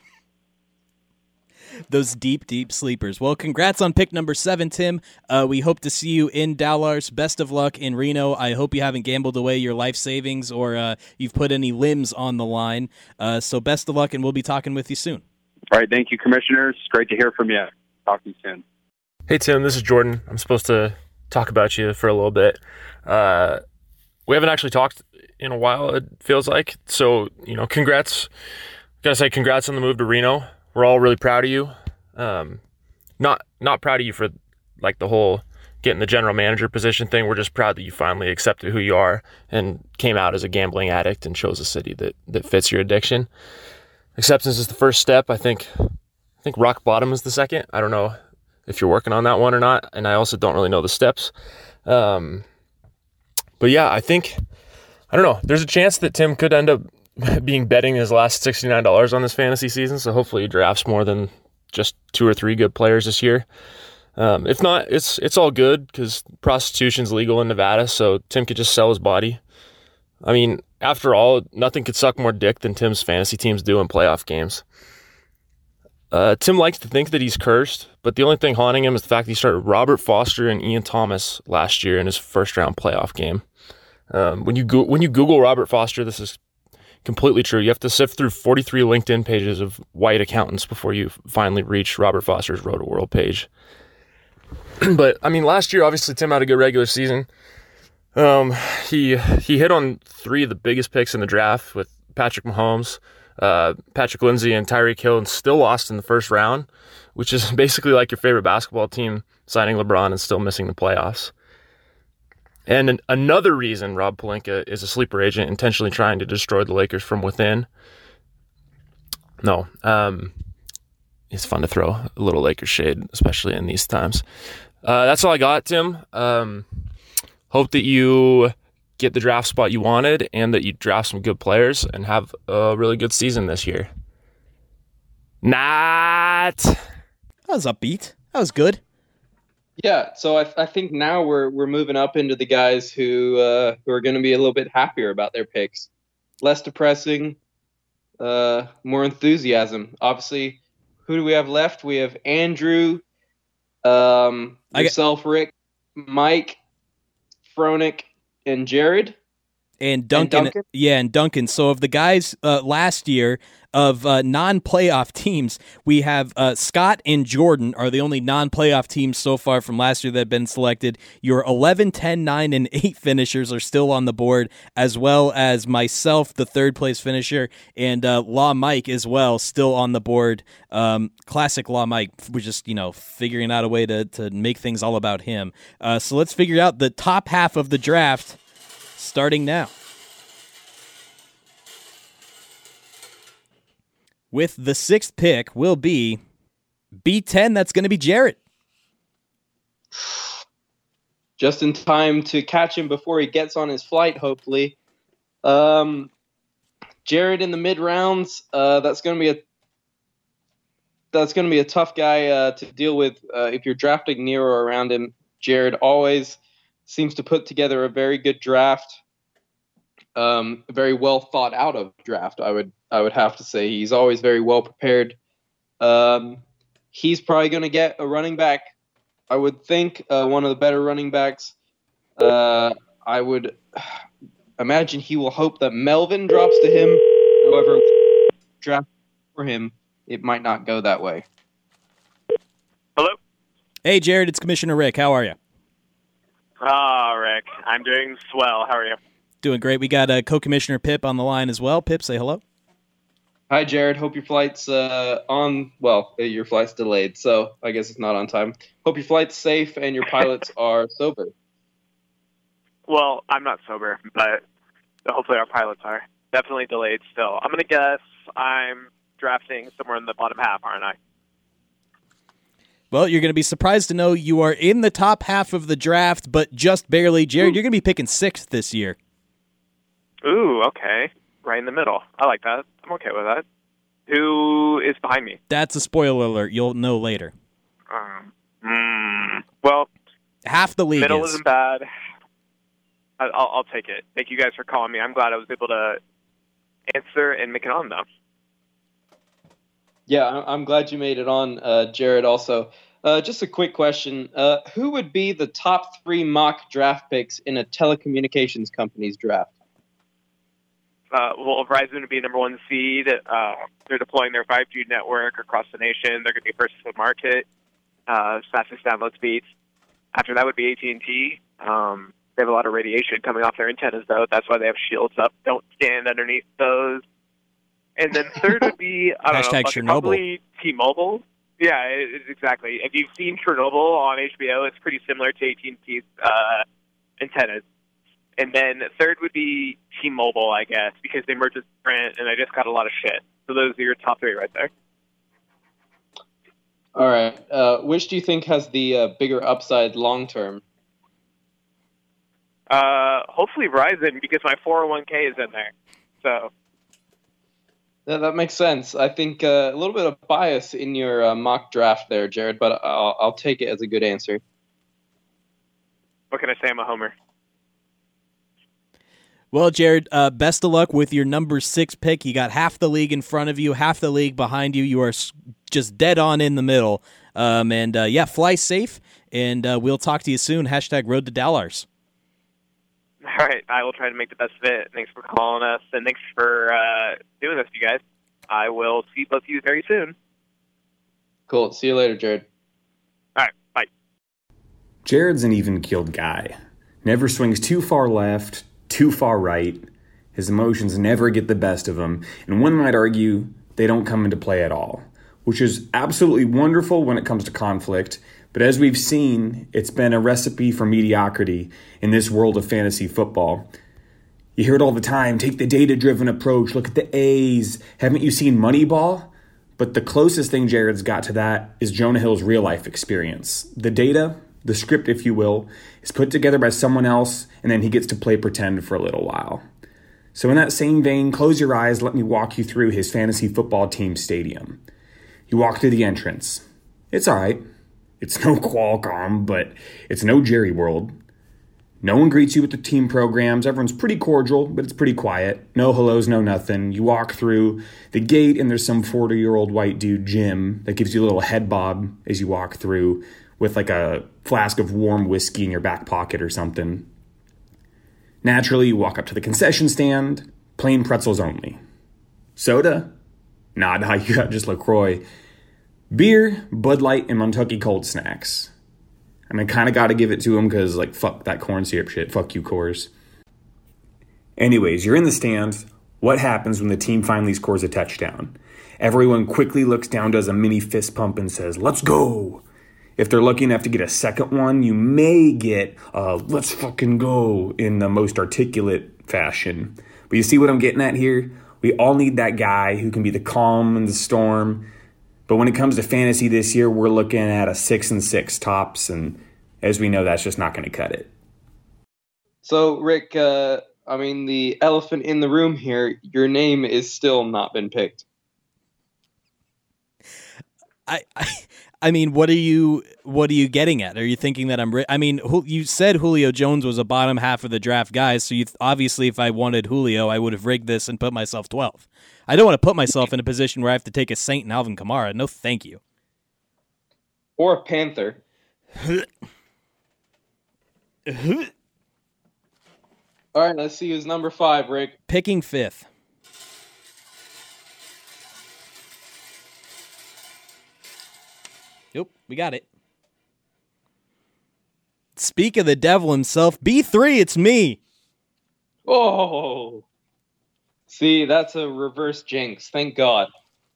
Those deep, deep sleepers. Well, congrats on pick number seven, Tim. Uh, we hope to see you in Dallas. Best of luck in Reno. I hope you haven't gambled away your life savings or uh, you've put any limbs on the line. Uh, so best of luck, and we'll be talking with you soon. All right, thank you, commissioners. Great to hear from you. Talk to you soon. Hey, Tim, this is Jordan. I'm supposed to talk about you for a little bit. Uh, we haven't actually talked in a while, it feels like. So, you know, congrats. Gotta say congrats on the move to Reno. We're all really proud of you. Um, not not proud of you for, like, the whole getting the general manager position thing. We're just proud that you finally accepted who you are and came out as a gambling addict and chose a city that, that fits your addiction. Acceptance is the first step. I think I think rock bottom is the second. I don't know if you're working on that one or not, and I also don't really know the steps. Um, but yeah, I think, I don't know, there's a chance that Tim could end up being betting his last sixty-nine dollars on this fantasy season, so hopefully he drafts more than just two or three good players this year. Um, if not, it's it's all good, because prostitution's legal in Nevada, so Tim could just sell his body. I mean, after all, nothing could suck more dick than Tim's fantasy teams do in playoff games. Uh, Tim likes to think that he's cursed, but the only thing haunting him is the fact that he started Robert Foster and Ian Thomas last year in his first round playoff game. Um, when you go- when you Google Robert Foster, this is completely true. You have to sift through forty-three LinkedIn pages of white accountants before you finally reach Robert Foster's Roto World page. But I mean, last year obviously Tim had a good regular season. Um, he he hit on three of the biggest picks in the draft with Patrick Mahomes, uh, Patrick Lindsey, and Tyreek Hill, and still lost in the first round, which is basically like your favorite basketball team signing LeBron and still missing the playoffs. And an, another reason Rob Pelinka is a sleeper agent, intentionally trying to destroy the Lakers from within. No, um, it's fun to throw a little Lakers shade, especially in these times. Uh, that's all I got, Tim. Um, hope that you get the draft spot you wanted and that you draft some good players and have a really good season this year. Not. That was upbeat. That was good. Yeah, so I, I think now we're we're moving up into the guys who uh, who are going to be a little bit happier about their picks, less depressing, uh, more enthusiasm. Obviously, who do we have left? We have Andrew, um, yourself, Rick, Mike, Fronick, and Jared. And Duncan, And Duncan? yeah, and Duncan. So of the guys uh, last year of uh, non-playoff teams, we have uh, Scott and Jordan are the only non-playoff teams so far from last year that have been selected. Your eleven, ten, nine, and eight finishers are still on the board, as well as myself, the third-place finisher, and uh, Law Mike as well, still on the board. Um, classic Law Mike. We're just, you know, figuring out a way to, to make things all about him. Uh, so let's figure out the top half of the draft starting now. With the sixth pick will be B ten. That's going to be Jarrett. Just in time to catch him before he gets on his flight, hopefully. Um, Jared in the mid rounds. Uh, that's going to be a that's going to be a tough guy uh, to deal with uh, if you're drafting near or around him. Jared always seems to put together a very good draft, um, a very well thought out of draft. I would I would have to say he's always very well prepared. Um, he's probably going to get a running back. I would think uh, one of the better running backs. Uh, I would imagine he will hope that Melvin drops to him. However, draft for him, it might not go that way. Hello? Hey, Jared, it's Commissioner Rick. How are you? Ah, Rick. I'm doing swell. How are you? Doing great. We got uh, Co-Commissioner Pip on the line as well. Pip, say hello. Hi, Jared. Hope your flight's uh, on. Well, your flight's delayed, so I guess it's not on time. Hope your flight's safe and your pilots are sober. Well, I'm not sober, but hopefully our pilots are. Definitely delayed still. I'm going to guess I'm drafting somewhere in the bottom half, aren't I? Well, you're going to be surprised to know you are in the top half of the draft, but just barely. Jared, Ooh. You're going to be picking sixth this year. Ooh, okay. Right in the middle. I like that. I'm okay with that. Who is behind me? That's a spoiler alert. You'll know later. Um, mm, well, half the league middle is. isn't bad. I, I'll, I'll take it. Thank you guys for calling me. I'm glad I was able to answer and make it on, though. Yeah, I'm glad you made it on, uh, Jared, also. Uh, just a quick question. Uh, who would be the top three mock draft picks in a telecommunications company's draft? Uh, well, Verizon would be number one seed. Uh, they're deploying their five G network across the nation. They're going to be first to the market, uh, fastest download speeds. After that would be A T and T. Um, they have a lot of radiation coming off their antennas, though. That's why they have shields up. Don't stand underneath those. And then third would be I don't Hashtag know, Chernobyl. probably T-Mobile. Yeah, it, it, exactly. If you've seen Chernobyl on H B O, it's pretty similar to A T and T's uh, antennas. And then third would be T-Mobile, I guess, because they merged with Sprint, and I just got a lot of shit. So those are your top three right there. All right. Uh, which do you think has the uh, bigger upside long term? Uh, hopefully Verizon, because my four oh one k is in there. So Yeah, that makes sense. I think uh, a little bit of bias in your uh, mock draft there, Jared, but I'll, I'll take it as a good answer. What can I say? I'm a homer. Well, Jared, uh, best of luck with your number six pick. You got half the league in front of you, half the league behind you. You are just dead on in the middle. Um, and, uh, yeah, fly safe, and uh, we'll talk to you soon. Hashtag Road to Dollars. All right. I will try to make the best of it. Thanks for calling us, and thanks for uh, doing this, you guys. I will see both of you very soon. Cool. See you later, Jared. All right. Bye. Jared's an even-keeled guy. Never swings too far left, too far right. His emotions never get the best of him, and one might argue they don't come into play at all, which is absolutely wonderful when it comes to conflict, but as we've seen, it's been a recipe for mediocrity in this world of fantasy football. You hear it all the time, take the data-driven approach, look at the A's. Haven't you seen Moneyball? But the closest thing Jared's got to that is Jonah Hill's real-life experience. The data, the script, if you will, is put together by someone else, and then he gets to play pretend for a little while. So in that same vein, close your eyes, let me walk you through his fantasy football team stadium. You walk through the entrance. It's all right. It's no Qualcomm, but it's no Jerry World. No one greets you with the team programs. Everyone's pretty cordial, but it's pretty quiet. No hellos, no nothing. You walk through the gate, and there's some forty-year-old white dude, Jim, that gives you a little head bob as you walk through with like a flask of warm whiskey in your back pocket or something. Naturally, you walk up to the concession stand. Plain pretzels only. Soda? Nah, nah, you got just LaCroix. Beer, Bud Light, and Montucky Cold Snacks. I mean, kind of got to give it to him because, like, fuck that corn syrup shit. Fuck you, Coors. Anyways, you're in the stands. What happens when the team finally scores a touchdown? Everyone quickly looks down, does a mini fist pump, and says, let's go. If they're lucky enough to get a second one, you may get a let's fucking go in the most articulate fashion. But you see what I'm getting at here? We all need that guy who can be the calm in the storm. But when it comes to fantasy this year, we're looking at a six and six tops, and as we know, that's just not going to cut it. So, Rick, uh, I mean, the elephant in the room here, your name is still not been picked. I, I I mean, what are you what are you getting at? Are you thinking that I'm? Ri- I mean, you said Julio Jones was a bottom half of the draft guy, so you obviously, if I wanted Julio, I would have rigged this and put myself twelve. I don't want to put myself in a position where I have to take a Saint and Alvin Kamara. No, thank you. Or a Panther. All right, let's see who's number five, Rick. Picking fifth. Yep, we got it. Speak of the devil himself, B three, it's me. Oh. See, that's a reverse jinx. Thank God.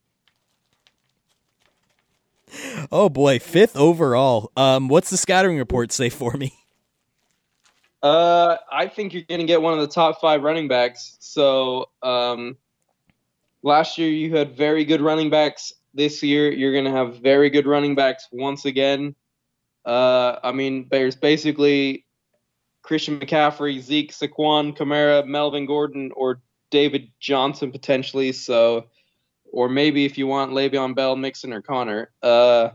Oh boy, fifth overall. Um, what's the scattering report say for me? Uh, I think you're going to get one of the top five running backs. So, um, last year you had very good running backs. This year you're going to have very good running backs once again. Uh, I mean, there's basically Christian McCaffrey, Zeke, Saquon, Kamara, Melvin Gordon, or David Johnson potentially. So, or maybe if you want Le'Veon Bell, Mixon, or Connor. Uh,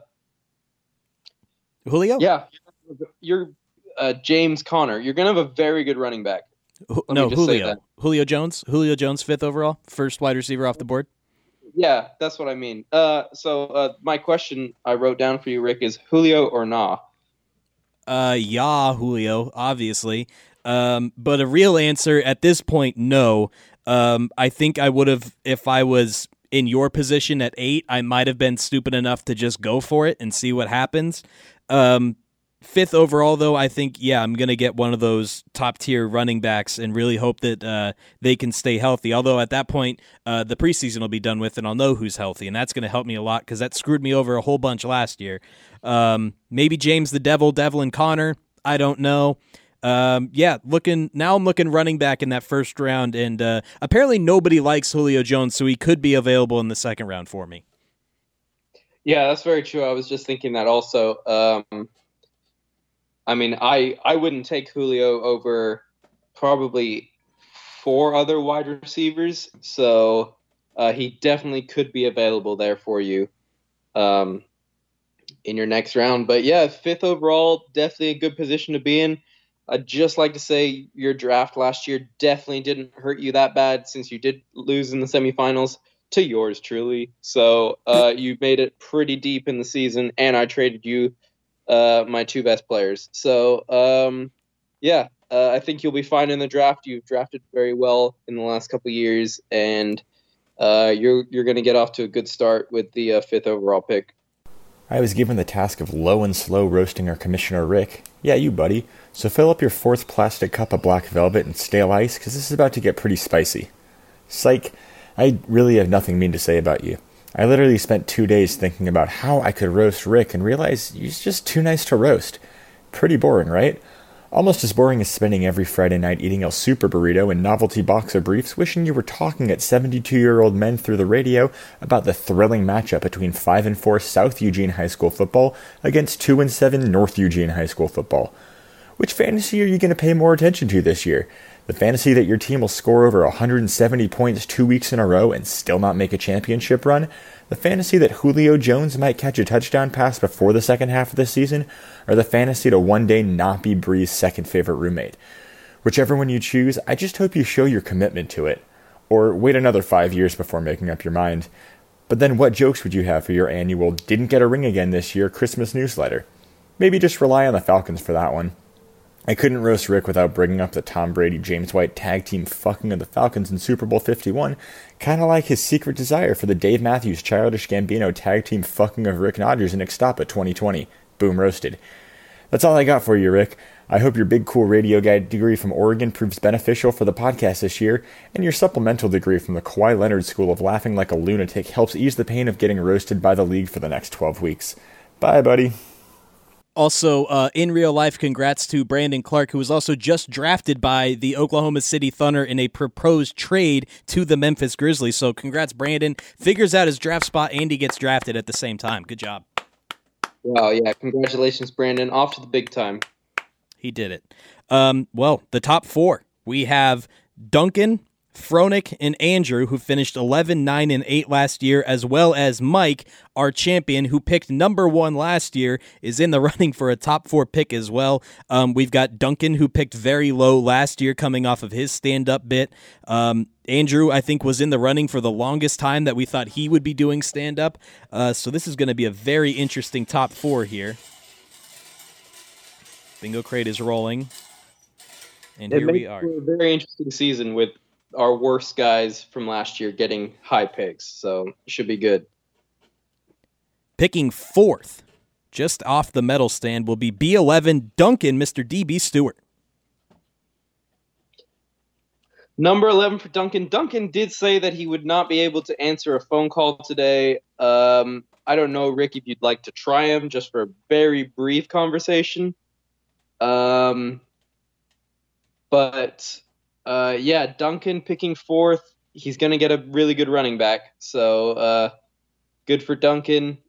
Julio? Yeah, you're uh, James Conner. You're going to have a very good running back. Let no, Julio. Julio Jones. Julio Jones, fifth overall, first wide receiver off the board. Yeah, that's what I mean. Uh, so uh, my question I wrote down for you, Rick, is Julio or nah? Uh, yeah, Julio, obviously. Um, but a real answer at this point, no. Um, I think I would have, if I was in your position at eight, I might have been stupid enough to just go for it and see what happens. Um, fifth overall, though, I think, yeah, I'm going to get one of those top-tier running backs and really hope that uh, they can stay healthy. Although at that point, uh, the preseason will be done with, and I'll know who's healthy, and that's going to help me a lot because that screwed me over a whole bunch last year. Um, maybe James the Devil, Devlin Connor, I don't know. Um, yeah, looking now I'm looking running back in that first round, and uh, apparently nobody likes Julio Jones, so he could be available in the second round for me. Yeah, that's very true. I was just thinking that also. Um, I mean, I, I wouldn't take Julio over probably four other wide receivers, so uh, he definitely could be available there for you um, in your next round. But yeah, fifth overall, definitely a good position to be in. I'd just like to say your draft last year definitely didn't hurt you that bad since you did lose in the semifinals to yours truly. So uh, you made it pretty deep in the season, and I traded you uh, my two best players. So, um, yeah, uh, I think you'll be fine in the draft. You've drafted very well in the last couple of years, and uh, you're you're going to get off to a good start with the uh, fifth overall pick. I was given the task of low and slow roasting our Commissioner Rick. Yeah, you, buddy. So fill up your fourth plastic cup of black velvet and stale ice, because this is about to get pretty spicy. Psych, I really have nothing mean to say about you. I literally spent two days thinking about how I could roast Rick and realized he's just too nice to roast. Pretty boring, right? Almost as boring as spending every Friday night eating El Super Burrito and novelty boxer briefs, wishing you were talking at seventy-two-year-old men through the radio about the thrilling matchup between five and four South Eugene High School football against two and seven North Eugene High School football. Which fantasy are you going to pay more attention to this year? The fantasy that your team will score over one hundred seventy points two weeks in a row and still not make a championship run? The fantasy that Julio Jones might catch a touchdown pass before the second half of the season? Or the fantasy to one day not be Bree's second favorite roommate? Whichever one you choose, I just hope you show your commitment to it. Or wait another five years before making up your mind. But then what jokes would you have for your annual didn't get a ring again this year Christmas newsletter? Maybe just rely on the Falcons for that one. I couldn't roast Rick without bringing up the Tom Brady-James White tag team fucking of the Falcons in Super Bowl fifty-one, kinda like his secret desire for the Dave Matthews Childish Gambino tag team fucking of Rick Rodgers in Ixtapa twenty twenty. Boom roasted. That's all I got for you, Rick. I hope your big cool radio guy degree from Oregon proves beneficial for the podcast this year, and your supplemental degree from the Kawhi Leonard School of Laughing Like a Lunatic helps ease the pain of getting roasted by the league for the next twelve weeks. Bye, buddy. Also, uh, in real life, congrats to Brandon Clark, who was also just drafted by the Oklahoma City Thunder in a proposed trade to the Memphis Grizzlies. So congrats, Brandon. Figures out his draft spot and he gets drafted at the same time. Good job. Wow, yeah. Congratulations, Brandon. Off to the big time. He did it. Um, well, the top four. We have Duncan, Fronek and Andrew, who finished eleven, nine, and eight last year, as well as Mike, our champion, who picked number one last year, is in the running for a top four pick as well. Um, we've got Duncan, who picked very low last year, coming off of his stand-up bit. Um, Andrew, I think, was in the running for the longest time that we thought he would be doing stand-up. Uh, so this is going to be a very interesting top four here. Bingo crate is rolling. And it here we are. A very interesting season with our worst guys from last year getting high picks, so it should be good. Picking fourth, just off the medal stand, will be B eleven Duncan, Mister D B Stewart. Number eleven for Duncan. Duncan did say that he would not be able to answer a phone call today. Um, I don't know, Rick, if you'd like to try him just for a very brief conversation. Um, but, uh, yeah, Duncan picking fourth. He's going to get a really good running back. So, uh, good for Duncan.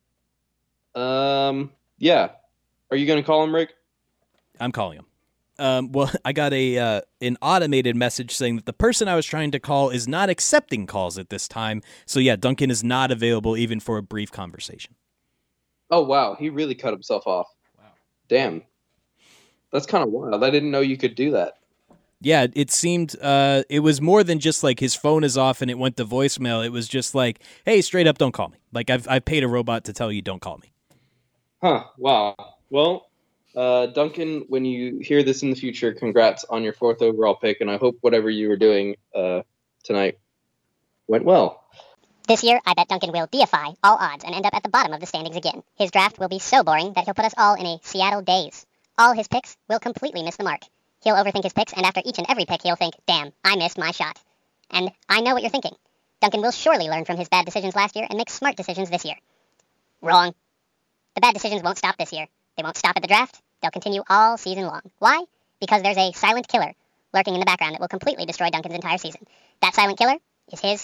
Um, yeah. Are you going to call him, Rick? I'm calling him. Um, well, I got a uh, an automated message saying that the person I was trying to call is not accepting calls at this time. So, yeah, Duncan is not available even for a brief conversation. Oh, wow. He really cut himself off. Wow. Damn. That's kind of wild. I didn't know you could do that. Yeah, it seemed uh, it was more than just like his phone is off and it went to voicemail. It was just like, hey, straight up, don't call me. Like I've I've paid a robot to tell you don't call me. Huh. Wow. Well, uh, Duncan, when you hear this in the future, congrats on your fourth overall pick, and I hope whatever you were doing uh, tonight went well. This year, I bet Duncan will deify all odds and end up at the bottom of the standings again. His draft will be so boring that he'll put us all in a Seattle daze. All his picks will completely miss the mark. He'll overthink his picks, and after each and every pick, he'll think, damn, I missed my shot. And I know what you're thinking. Duncan will surely learn from his bad decisions last year and make smart decisions this year. Wrong. The bad decisions won't stop this year. They won't stop at the draft. They'll continue all season long. Why? Because there's a silent killer lurking in the background that will completely destroy Duncan's entire season. That silent killer is his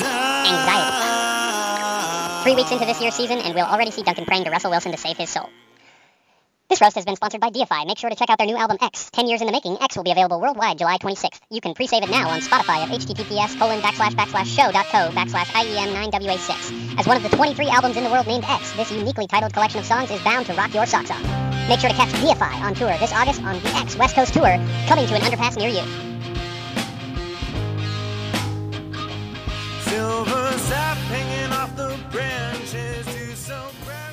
anxiety. Three weeks into this year's season, and we'll already see Duncan praying to Russell Wilson to save his soul. This roast has been sponsored by Deify. Make sure to check out their new album, X. Ten years in the making, X will be available worldwide July twenty-sixth. You can pre-save it now on Spotify at https colon backslash backslash show.co backslash IEM9WA6. As one of the twenty-three albums in the world named X, this uniquely titled collection of songs is bound to rock your socks off. Make sure to catch Deify on tour this August on the X West Coast Tour, coming to an underpass near you. Silver sap hanging off the branches to so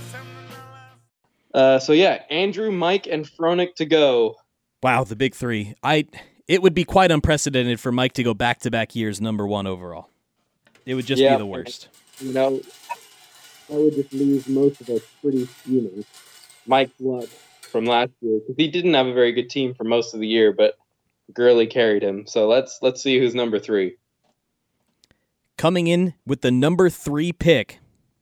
Uh, so yeah, Andrew, Mike, and Fronek to go. Wow, the big three. I it would be quite unprecedented for Mike to go back-to-back years number one overall. It would just yeah, be the worst. You know, I would just leave most of us pretty, you know, Mike's luck from last year because he didn't have a very good team for most of the year, but Gurley carried him. So let's let's see who's number three. Coming in with the number three pick.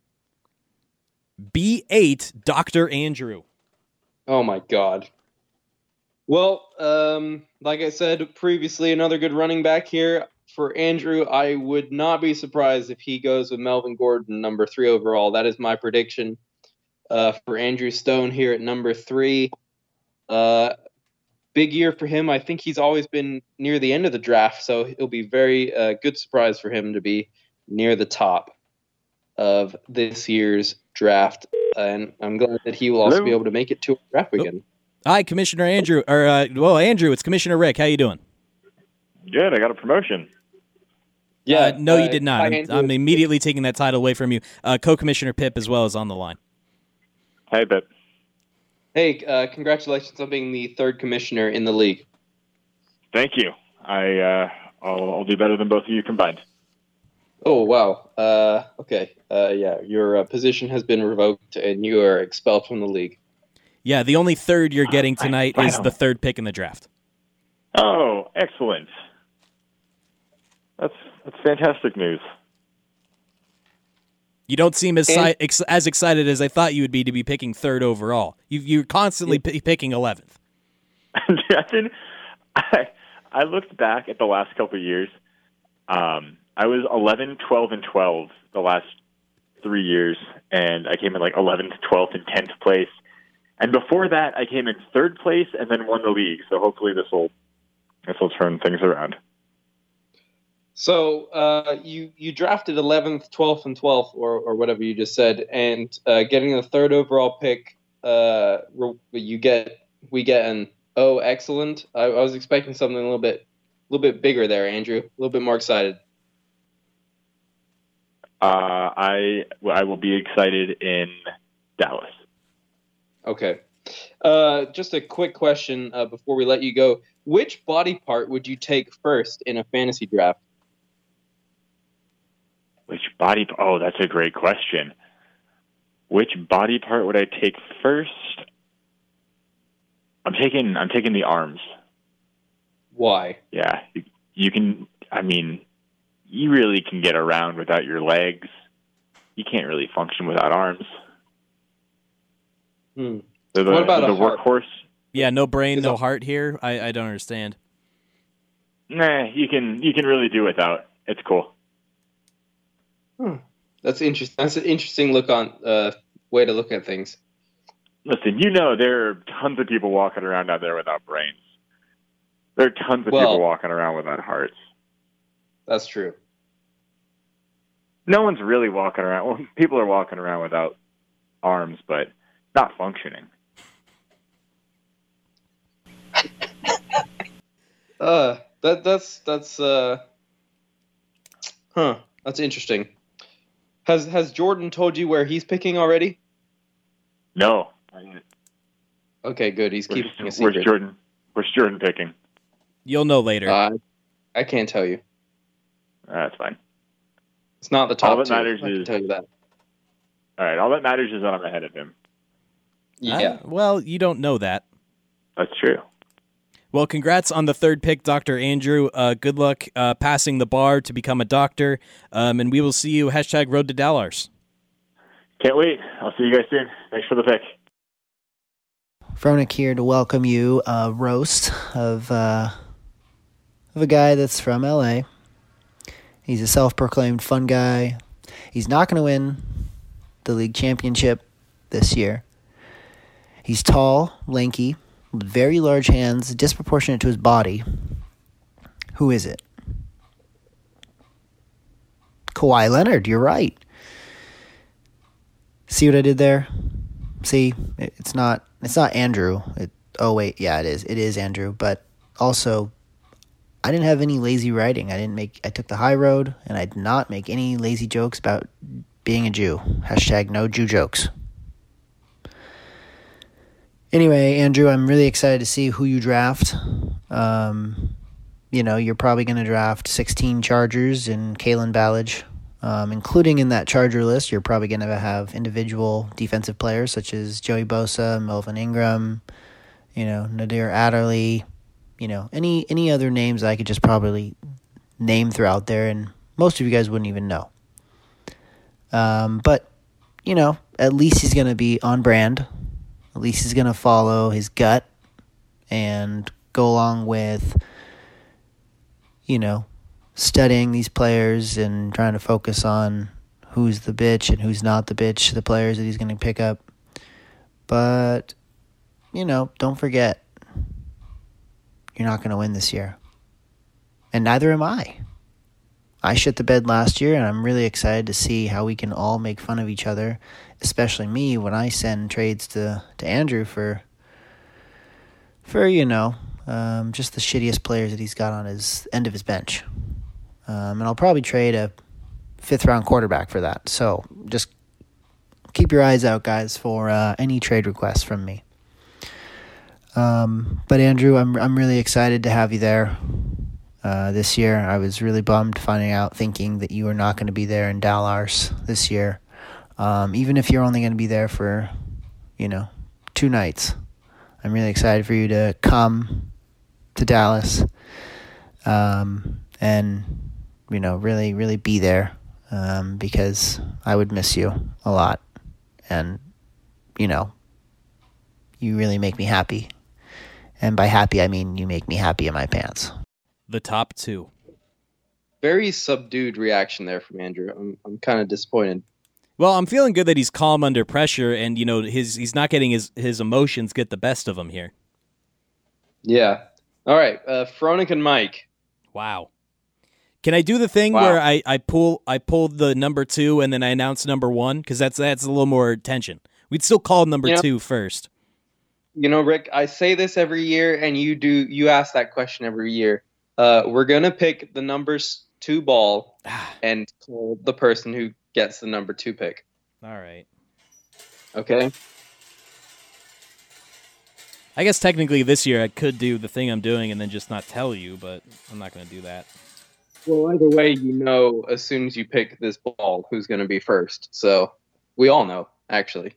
B eight, Doctor Andrew. Oh, my God. Well, um, like I said previously, another good running back here. For Andrew, I would not be surprised if he goes with Melvin Gordon, number three overall. That is my prediction. Uh, for Andrew Stone here at number three. Uh, big year for him. I think he's always been near the end of the draft, so it'll be very uh, good surprise for him to be near the top of this year's draft, and I'm glad that he will also Hello? be able to make it to a draft again. Hi, Commissioner Andrew, or uh, well, Andrew, it's Commissioner Rick. How you doing? Good. I got a promotion. Yeah, uh, no, uh, you did not. I'm, I'm immediately taking that title away from you. Uh, Co-Commissioner Pip as well is on the line. Hey, Pip. Hey, uh, congratulations on being the third commissioner in the league. Thank you. I uh, I'll, I'll do better than both of you combined. Oh, wow. Uh, okay. Uh, yeah, your uh, position has been revoked and you are expelled from the league. Yeah, the only third you're getting tonight is the third pick in the draft. Oh, excellent. That's that's fantastic news. You don't seem as si- ex- as excited as I thought you would be to be picking third overall. You, you're constantly p- picking eleventh. Justin, I, I looked back at the last couple of years. Um, I was eleven, twelve, and twelve the last three years, and I came in like eleventh, twelfth, and tenth place. And before that, I came in third place and then won the league. So hopefully this will this will turn things around. So uh, you you drafted eleventh, twelfth, and twelfth, or or whatever you just said, and uh, getting the third overall pick, uh, you get we get an oh excellent. I, I was expecting something a little bit a little bit bigger there, Andrew. A little bit more excited. Uh, I I will be excited in Dallas. Okay. Uh, just a quick question uh, before we let you go. Which body part would you take first in a fantasy draft? Which body? Oh, that's a great question. Which body part would I take first? I'm taking. I'm taking the arms. Why? Yeah, you, you can. I mean, you really can get around without your legs. You can't really function without arms. Hmm. The, What about the a heart? workhorse? Yeah, no brain, no heart here. I, I don't understand. Nah, you can. You can really do without. It's cool. Hmm. That's interesting. That's an interesting look on uh, way to look at things. Listen, you know there are tons of people walking around out there without brains. There are tons of Well- people walking around without hearts. That's true. No one's really walking around. Well, people are walking around without arms, but not functioning. Uh, that that's that's uh, huh. That's interesting. Has has Jordan told you where he's picking already? No. Okay, good. He's Where's, keeping a secret. where's Jordan? Where's Jordan picking? You'll know later. Uh, I can't tell you. That's fine. It's not the top All that two. matters I can is- tell you that. All right. All that matters is that I'm ahead of him. Yeah. Uh, well, you don't know that. That's true. Well, congrats on the third pick, Doctor Andrew. Uh, good luck uh, passing the bar to become a doctor. Um, and we will see you. Hashtag Road to Dallas. Can't wait. I'll see you guys soon. Thanks for the pick. Fronic here to welcome you a roast of uh, of a guy that's from L A. He's a self-proclaimed fun guy. He's not going to win the league championship this year. He's tall, lanky, with very large hands, disproportionate to his body. Who is it? Kawhi Leonard, you're right. See what I did there? See, it- it's not it's not Andrew. It, oh wait, yeah, it is. It is Andrew, but also I didn't have any lazy writing. I didn't make I took the high road and I did not make any lazy jokes about being a Jew. Hashtag no Jew jokes. Anyway, Andrew, I'm really excited to see who you draft. Um, you know, you're probably going to draft sixteen Chargers and Kalen Ballage. Um, including in that Charger list, you're probably going to have individual defensive players such as Joey Bosa, Melvin Ingram, you know, Nadir Adderley, you know, any any other names I could just probably name throughout there, and most of you guys wouldn't even know. Um, but, you know, at least he's going to be on brand. At least he's going to follow his gut and go along with, you know, studying these players and trying to focus on who's the bitch and who's not the bitch, the players that he's going to pick up. But, you know, don't forget, you're not going to win this year. And neither am I. I shit the bed last year, and I'm really excited to see how we can all make fun of each other, especially me when I send trades to, to Andrew for, for, you know, um, just the shittiest players that he's got on his end of his bench. Um, and I'll probably trade a fifth-round quarterback for that. So just keep your eyes out, guys, for uh, any trade requests from me. Um, but Andrew, I'm I'm really excited to have you there uh, this year. I was really bummed finding out, thinking that you were not going to be there in Dallas this year. Um, even if you're only going to be there for, you know, two nights. I'm really excited for you to come to Dallas. Um, and you know, really, really be there, um, because I would miss you a lot. And, you know, you really make me happy. And by happy, I mean you make me happy in my pants. The top two. Very subdued reaction there from Andrew. I'm I'm kind of disappointed. Well, I'm feeling good that he's calm under pressure, and you know his he's not getting his, his emotions get the best of him here. Yeah. All right. Uh, Fronic and Mike. Wow. Can I do the thing Wow. where I, I pull I pulled the number two and then I announce number one? Because that's that's a little more tension. We'd still call number You know- two first. You know, Rick, I say this every year, and you do. You ask that question every year. Uh, we're gonna pick the numbers two ball and call the person who gets the number two pick. All right. Okay. I guess technically this year I could do the thing I'm doing and then just not tell you, but I'm not going to do that. Well, either way, you know, as soon as you pick this ball, who's gonna be first. So we all know, actually.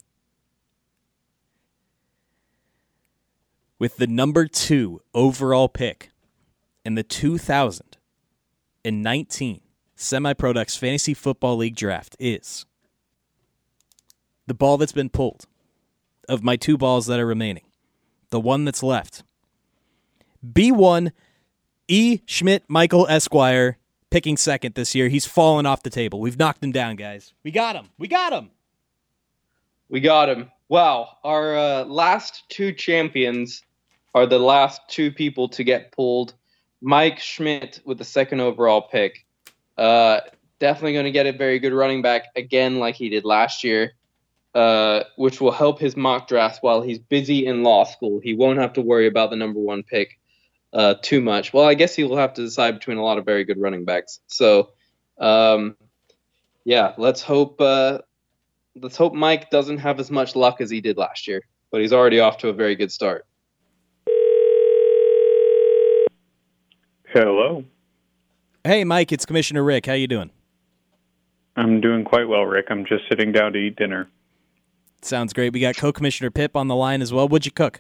With the number two overall pick in the two thousand nineteen Semi-Pro Ducks Fantasy Football League Draft is the ball that's been pulled of my two balls that are remaining. The one that's left. B one, E. Schmidt Michael Esquire, picking second this year. He's fallen off the table. We've knocked him down, guys. We got him. We got him. We got him. Wow. Our uh, last two champions are the last two people to get pulled. Mike Schmidt with the second overall pick. Uh, definitely going to get a very good running back again like he did last year, uh, which will help his mock draft while he's busy in law school. He won't have to worry about the number one pick uh, too much. Well, I guess he will have to decide between a lot of very good running backs. So, um, yeah, let's hope... Uh, Let's hope Mike doesn't have as much luck as he did last year, but he's already off to a very good start. Hello. Hey, Mike, it's Commissioner Rick. How you doing? I'm doing quite well, Rick. I'm just sitting down to eat dinner. Sounds great. We got Co-Commissioner Pip on the line as well. What'd you cook?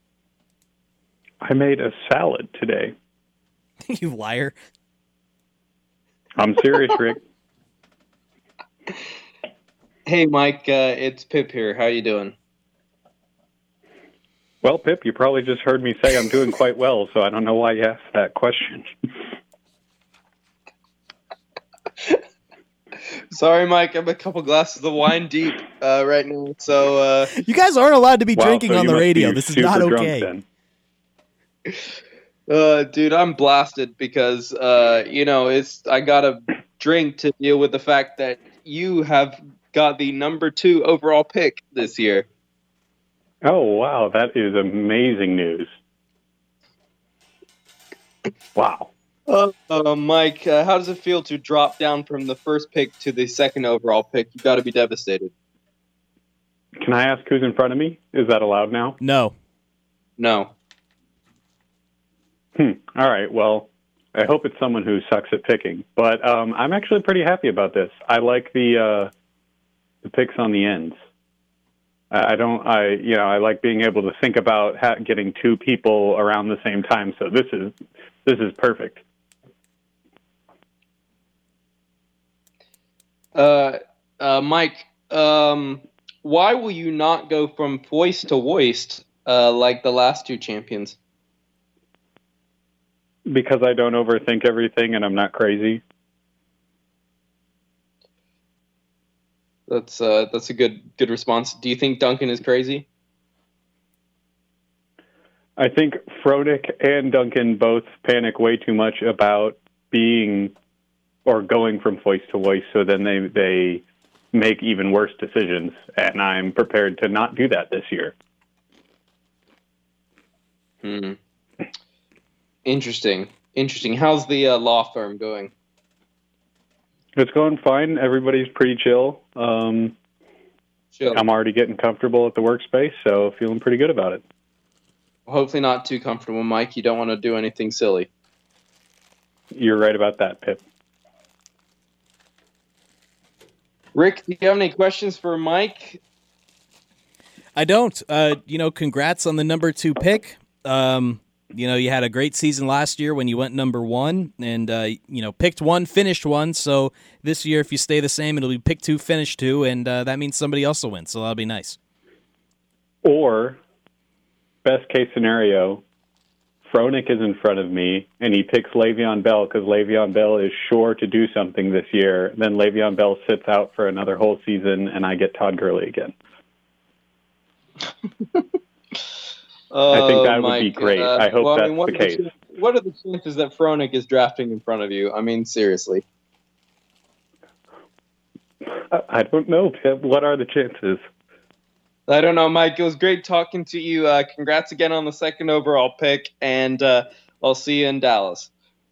I made a salad today. You liar. I'm serious, Rick. Hey, Mike, uh, it's Pip here. How you doing? Well, Pip, you probably just heard me say I'm doing quite well, so I don't know why you asked that question. Sorry, Mike. I'm a couple glasses of wine deep uh, right now. So uh, you guys aren't allowed to be Wow, drinking so on you the must be radio. This is not super drunk okay. then. Uh, dude, I'm blasted because uh, you know it's. I gotta drink to deal with the fact that you have got the number two overall pick this year. Oh, wow. That is amazing news. Wow. Uh, uh, Mike, uh, how does it feel to drop down from the first pick to the second overall pick? You got to be devastated. Can I ask who's in front of me? Is that allowed now? No. No. Hmm. All right. Well, I hope it's someone who sucks at picking. But um, I'm actually pretty happy about this. I like the uh, the picks on the ends. I don't. I you know I like being able to think about ha- getting two people around the same time. So this is this is perfect. Uh, uh, Mike, um, why will you not go from voice to waist uh, like the last two champions? Because I don't overthink everything and I'm not crazy. That's uh, that's a good good response. Do you think Duncan is crazy? I think Fronick and Duncan both panic way too much about being or going from voice to voice, so then they they make even worse decisions, and I'm prepared to not do that this year. Hmm. Interesting. Interesting. How's the uh, law firm going? It's going fine. Everybody's pretty chill. Um, Chill. I'm already getting comfortable at the workspace, so feeling pretty good about it. Hopefully not too comfortable, Mike. You don't want to do anything silly. You're right about that, Pip. Rick, do you have any questions for Mike? I don't. Uh, you know, congrats on the number two pick. Um, you know, you had a great season last year when you went number one and, uh, you know, picked one, finished one. So this year, if you stay the same, it'll be pick two, finish two, and uh, that means somebody else will win. So that'll be nice. Or, best case scenario, Fronick is in front of me, and he picks Le'Veon Bell because Le'Veon Bell is sure to do something this year. Then Le'Veon Bell sits out for another whole season, and I get Todd Gurley again. Oh, I think that would Mike, be great. uh, I hope well, I that's mean, one the of the case. two- what are the chances that Fronek is drafting in front of you? I mean, seriously. I, I don't know, Pip. What are the chances? I don't know, Mike. It was great talking to you. Uh, congrats again on the second overall pick, and uh, I'll see you in Dallas.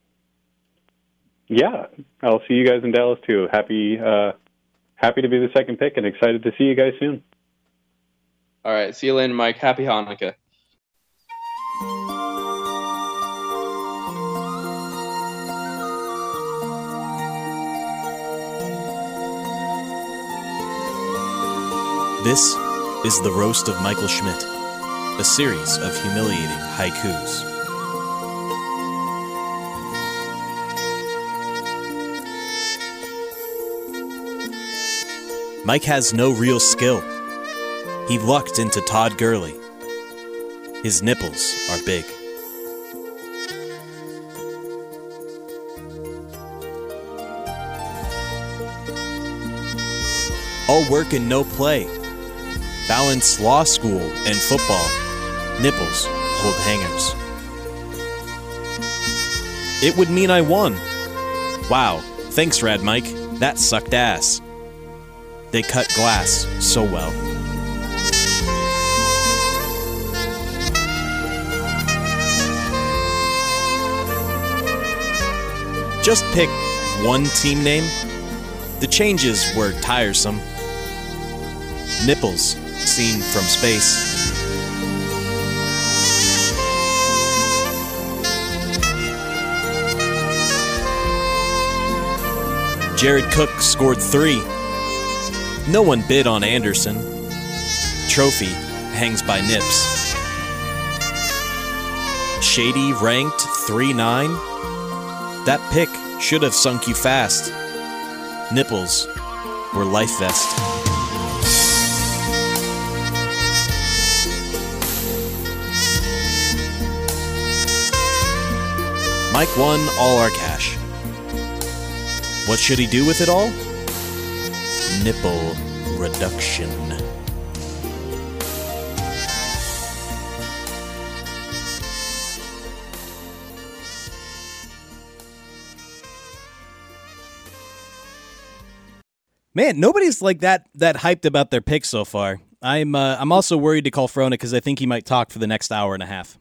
Yeah, I'll see you guys in Dallas too. Happy, uh, happy to be the second pick, and excited to see you guys soon. All right, see you later, Mike. Happy Hanukkah. This is The Roast of Michael Schmidt, a series of humiliating haikus. Mike has no real skill. He lucked into Todd Gurley. His nipples are big. All work and no play. Balance law school and football. Nipples hold hangers. It would mean I won. Wow, thanks Rad Mike. That sucked ass. They cut glass so well. Just pick one team name. The changes were tiresome. Nipples seen from space. Jared Cook scored three. No one bid on Anderson. Trophy hangs by nips. Shady ranked three nine. That pick should have sunk you fast. Nipples were life vest. Mike won all our cash. What should he do with it all? Nipple reduction. Man, nobody's like that that hyped about their picks so far. I'm uh, I'm also worried to call Fronek because I think he might talk for the next hour and a half.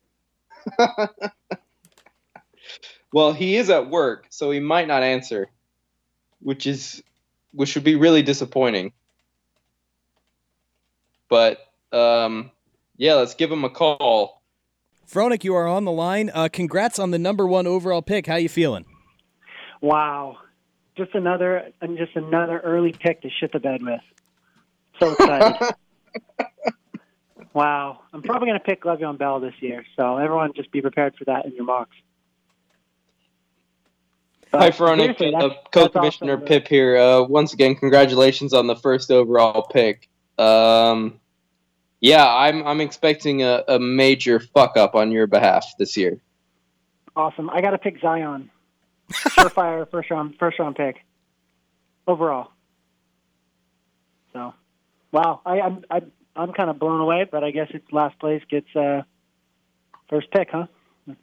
Well, he is at work, so he might not answer, which is which would be really disappointing. But um, yeah, let's give him a call. Fronek, you are on the line. Uh, congrats on the number one overall pick. How you feeling? Wow, just another and just another early pick to shit the bed with. So excited! Wow, I'm probably going to pick Le'Veon Bell this year, so everyone just be prepared for that in your mocks. But Hi, Fronek. Uh, Co-Commissioner awesome. Pip here. Uh, once again, congratulations on the first overall pick. Um, yeah, I'm I'm expecting a, a major fuck up on your behalf this year. Awesome. I got to pick Zion. Surefire first round first round pick overall. So, wow. I, I'm I, I'm kind of blown away, but I guess it's last place gets uh, first pick, huh?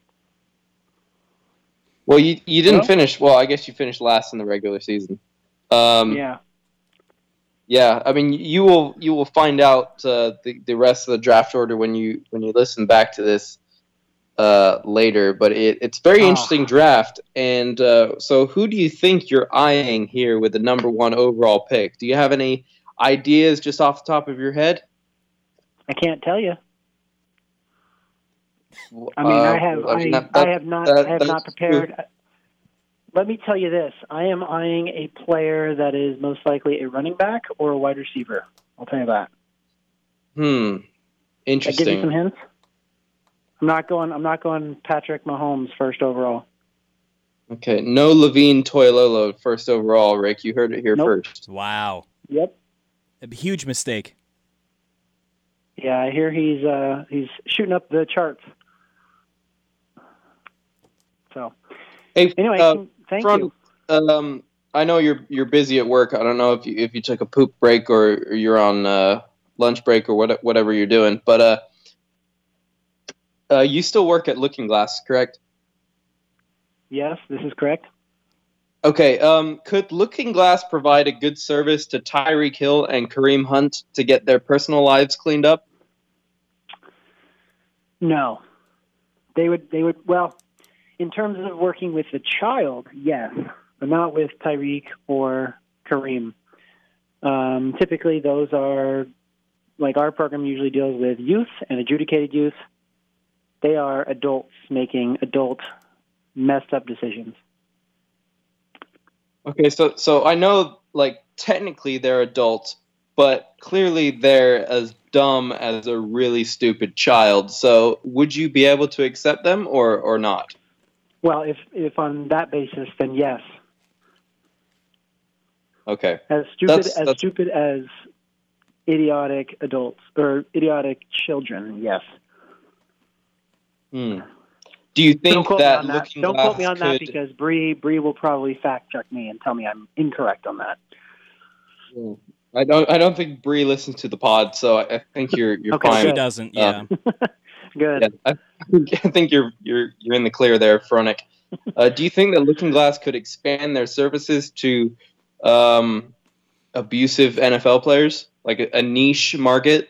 Well, you you didn't Hello? finish. Well, I guess you finished last in the regular season. Um, yeah. Yeah, I mean, you will you will find out uh, the the rest of the draft order when you when you listen back to this uh, later. But it, it's a very Oh. interesting draft. And uh, so, who do you think you're eyeing here with the number one overall pick? Do you have any ideas just off the top of your head? I can't tell you. I mean, I have Uh, I, that- I have not that- I have not that's prepared. Let me tell you this: I am eyeing a player that is most likely a running back or a wide receiver. I'll tell you that. Hmm. I give you Interesting. some hints. I'm not going. I'm not going Patrick Mahomes first overall. Okay, no Levine Toilolo first overall, Rick. You heard it here Nope. first. Wow. Yep. A huge mistake. Yeah, I hear he's uh, he's shooting up the charts. So Hey, anyway, uh, can- thank Fron- you. Um, I know you're you're busy at work. I don't know if you if you took a poop break or, or you're on uh, lunch break or what, whatever you're doing. But uh, uh, you still work at Looking Glass, correct? Yes, this is correct. Okay, um, could Looking Glass provide a good service to Tyreek Hill and Kareem Hunt to get their personal lives cleaned up? No. They would, they would, well, in terms of working with the child, yes, but not with Tyreek or Kareem. Um, typically, those are, like our program usually deals with youth and adjudicated youth. They are adults making adult messed up decisions. Okay, so so I know, like, technically they're adults, but clearly they're as dumb as a really stupid child. So would you be able to accept them or, or not? Well, if if on that basis, then yes. Okay. As stupid That's- as that's- stupid as idiotic adults or idiotic children, yes. Hmm. Do you Don't think quote me that on that. Looking Don't Glass quote me on that could- because Bree Bree will probably fact check me and tell me I'm incorrect on that. I don't. I don't think Bree listens to the pod, so I, I think you're you're Okay, fine. good. She doesn't, yeah. Good. Yeah, I, think- I think you're you're you're in the clear there, Fronic. Uh, do you think that Looking Glass could expand their services to um, abusive N F L players, like a, a niche market?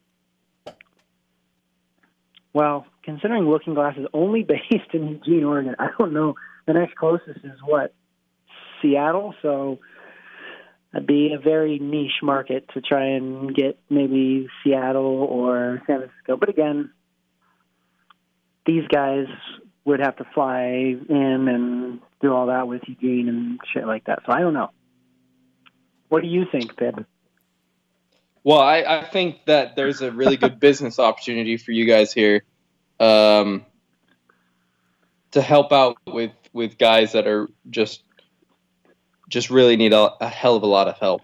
Well, considering Looking Glass is only based in Eugene, Oregon, I don't know. The next closest is what? Seattle, so that'd be a very niche market to try and get maybe Seattle or San Francisco. But again, these guys would have to fly in and do all that with Eugene and shit like that. So I don't know. What do you think, Pip? Well, I, I think that there's a really good business opportunity for you guys here, um, to help out with, with guys that are just just really need a, a hell of a lot of help.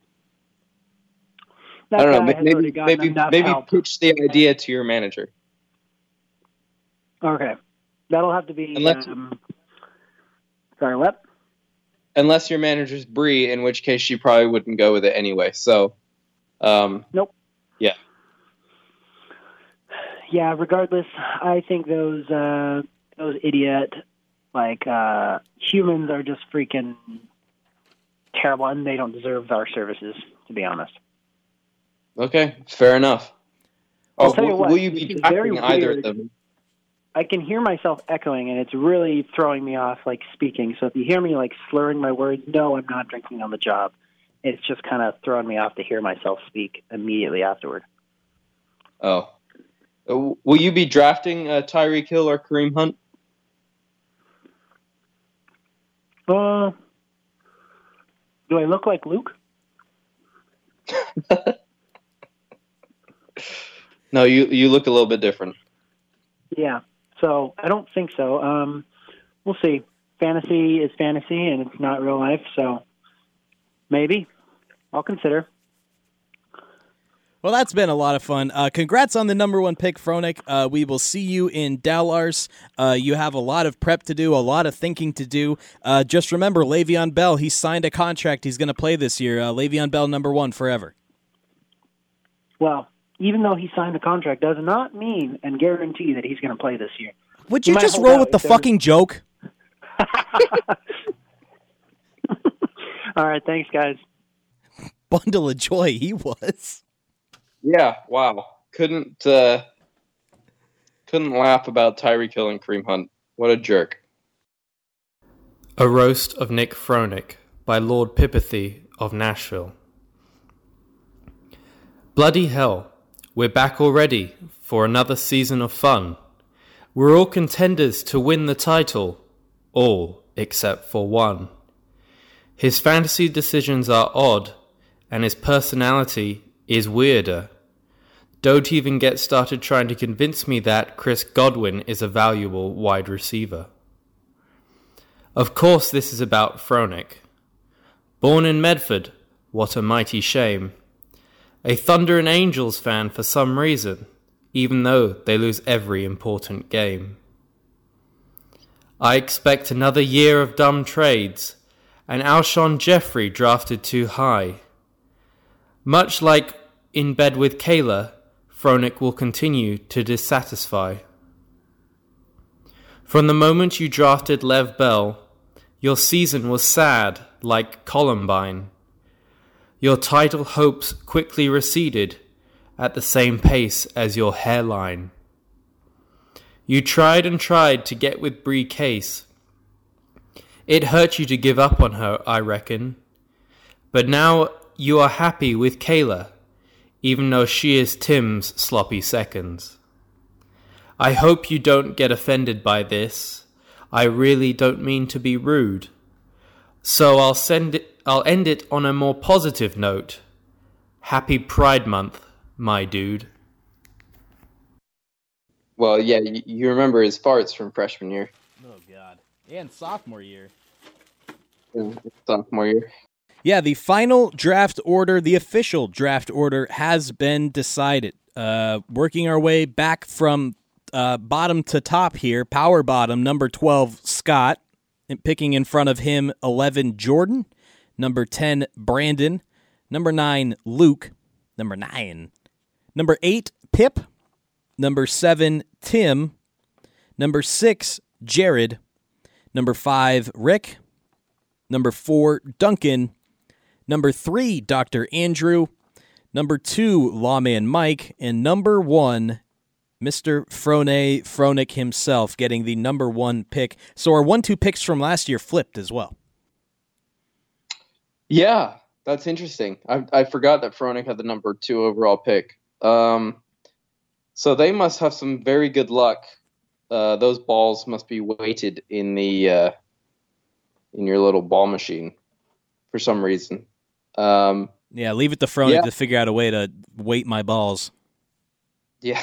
That I don't know. guy has Maybe already gotten maybe enough maybe help. pitch the idea to your manager. Okay. That'll have to be... Unless- um, sorry, what? Unless your manager's Bree, in which case she probably wouldn't go with it anyway. So, um, nope. Yeah. Yeah, regardless, I think those uh, those idiot, like, uh, humans are just freaking terrible, and they don't deserve our services, to be honest. Okay, fair enough. I'll Oh, tell you will, what, will you be it's very drafting either of weird. them? I can hear myself echoing, and it's really throwing me off, like, speaking. So if you hear me, like, slurring my words, no, I'm not drinking on the job. It's just kind of throwing me off to hear myself speak immediately afterward. Oh. Uh, Will you be drafting uh, Tyreek Hill or Kareem Hunt? Uh, do I look like Luke? No, you you look a little bit different. Yeah. So I don't think so. Um, we'll see. Fantasy is fantasy, and it's not real life. So maybe I'll consider. Well, that's been a lot of fun. Uh, congrats on the number one pick, Fronic. Uh, we will see you in Dallas. Uh, you have a lot of prep to do, a lot of thinking to do. Uh, just remember, Le'Veon Bell, he signed a contract. He's going to play this year. Uh, Le'Veon Bell, number one forever. Well, even though he signed a contract, does not mean and guarantee that he's going to play this year. Would He you might just hold roll out with the if there's- fucking joke? All right, thanks, guys. Bundle of joy he was. Yeah, wow. Couldn't uh, couldn't laugh about Tyreek Hill and Kareem Hunt. What a jerk. A Roast of Nick Fronic by Lord Pipathy of Nashville. Bloody hell, we're back already for another season of fun. We're all contenders to win the title, all except for one. His fantasy decisions are odd, and his personality is weirder. Don't even get started trying to convince me that Chris Godwin is a valuable wide receiver. Of course this is about Fronic. Born in Medford, what a mighty shame. A Thunder and Angels fan for some reason, even though they lose every important game. I expect another year of dumb trades, and Alshon Jeffrey drafted too high. Much like In Bed with Kayla, Fronic will continue to dissatisfy. From the moment you drafted Lev Bell, your season was sad like Columbine. Your title hopes quickly receded at the same pace as your hairline. You tried and tried to get with Bree Case. It hurt you to give up on her, I reckon. But now you are happy with Kayla, even though she is Tim's sloppy seconds. I hope you don't get offended by this. I really don't mean to be rude. So I'll send it, I'll end it on a more positive note. Happy Pride Month, my dude. Well, yeah, you, you remember his farts from freshman year. Oh, God. And sophomore year. Yeah, sophomore year. Yeah, the final draft order, the official draft order, has been decided. Uh, working our way back from uh, bottom to top here, power bottom, number twelve, Scott. And picking in front of him, eleven, Jordan. Number ten, Brandon. Number nine, Luke. Number nine. Number eight, Pip. Number seven, Tim. Number six, Jared. Number five, Rick. Number four, Duncan. Number three, Doctor Andrew. Number two, Lawman Mike. And number one, Mister Frone Fronick himself, getting the number one pick. So our one two picks from last year flipped as well. Yeah, that's interesting. I I forgot that Fronick had the number two overall pick. Um, so they must have some very good luck. Uh, those balls must be weighted in the uh, in your little ball machine for some reason. Um, yeah, leave it to Fronick yeah. to figure out a way to weight my balls. Yeah,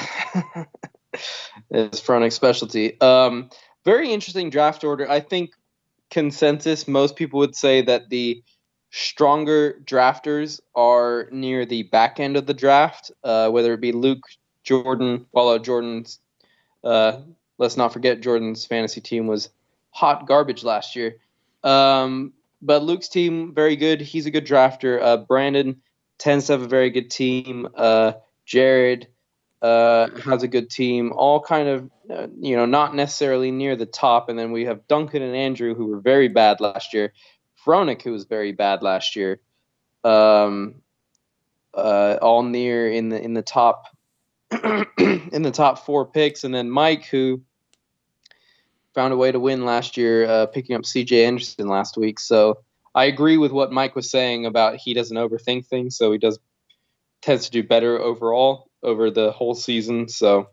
it's Fronick's specialty. Um, very interesting draft order. I think consensus, most people would say that the stronger drafters are near the back end of the draft, uh, whether it be Luke, Jordan, while Jordan's, uh, let's not forget Jordan's fantasy team was hot garbage last year. Um, but Luke's team, very good. He's a good drafter. Uh, Brandon tends to have a very good team. Uh, Jared uh, has a good team. All kind of, uh, you know, not necessarily near the top. And then we have Duncan and Andrew, who were very bad last year. Fronick, who was very bad last year. Um, uh, all near in the in the top in the top four picks, and then Mike, who found a way to win last year, uh, picking up C J Anderson last week. So I agree with what Mike was saying about he doesn't overthink things, so he does tends to do better overall over the whole season. So,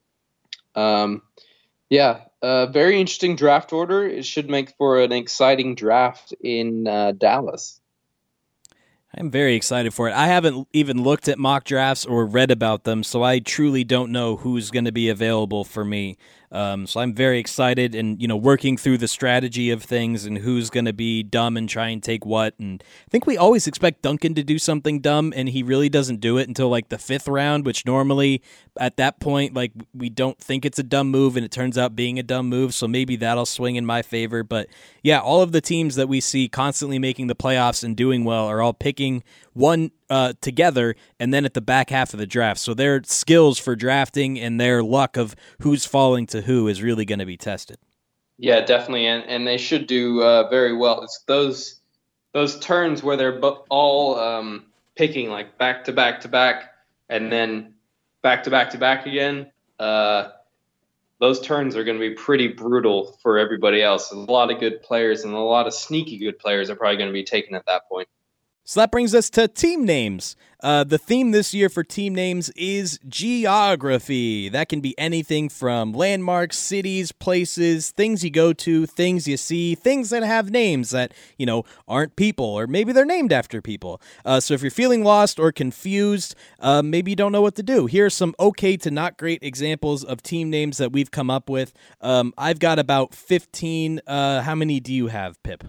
um, yeah, uh, very interesting draft order. It should make for an exciting draft in uh, Dallas. I'm very excited for it. I haven't even looked at mock drafts or read about them, so I truly don't know who's going to be available for me. Um, so I'm very excited and, you know, working through the strategy of things and who's going to be dumb and try and take what. And I think we always expect Duncan to do something dumb, and he really doesn't do it until like the fifth round, which normally at that point, like, we don't think it's a dumb move and it turns out being a dumb move. So maybe that'll swing in my favor. But yeah, all of the teams that we see constantly making the playoffs and doing well are all picking one uh, together and then at the back half of the draft. So their skills for drafting and their luck of who's falling to who is really going to be tested. Yeah, definitely, and and they should do uh, very well. It's those those turns where they're bu- all um, picking like back to back to back, and then back to back to back again. Uh, those turns are going to be pretty brutal for everybody else. A lot of good players and a lot of sneaky good players are probably going to be taken at that point. So that brings us to team names. Uh, the theme this year for team names is geography. That can be anything from landmarks, cities, places, things you go to, things you see, things that have names that, you know, aren't people, or maybe they're named after people. Uh, so if you're feeling lost or confused, uh, maybe you don't know what to do, here are some okay to not great examples of team names that we've come up with. Um, I've got about fifteen. Uh, how many do you have, Pip?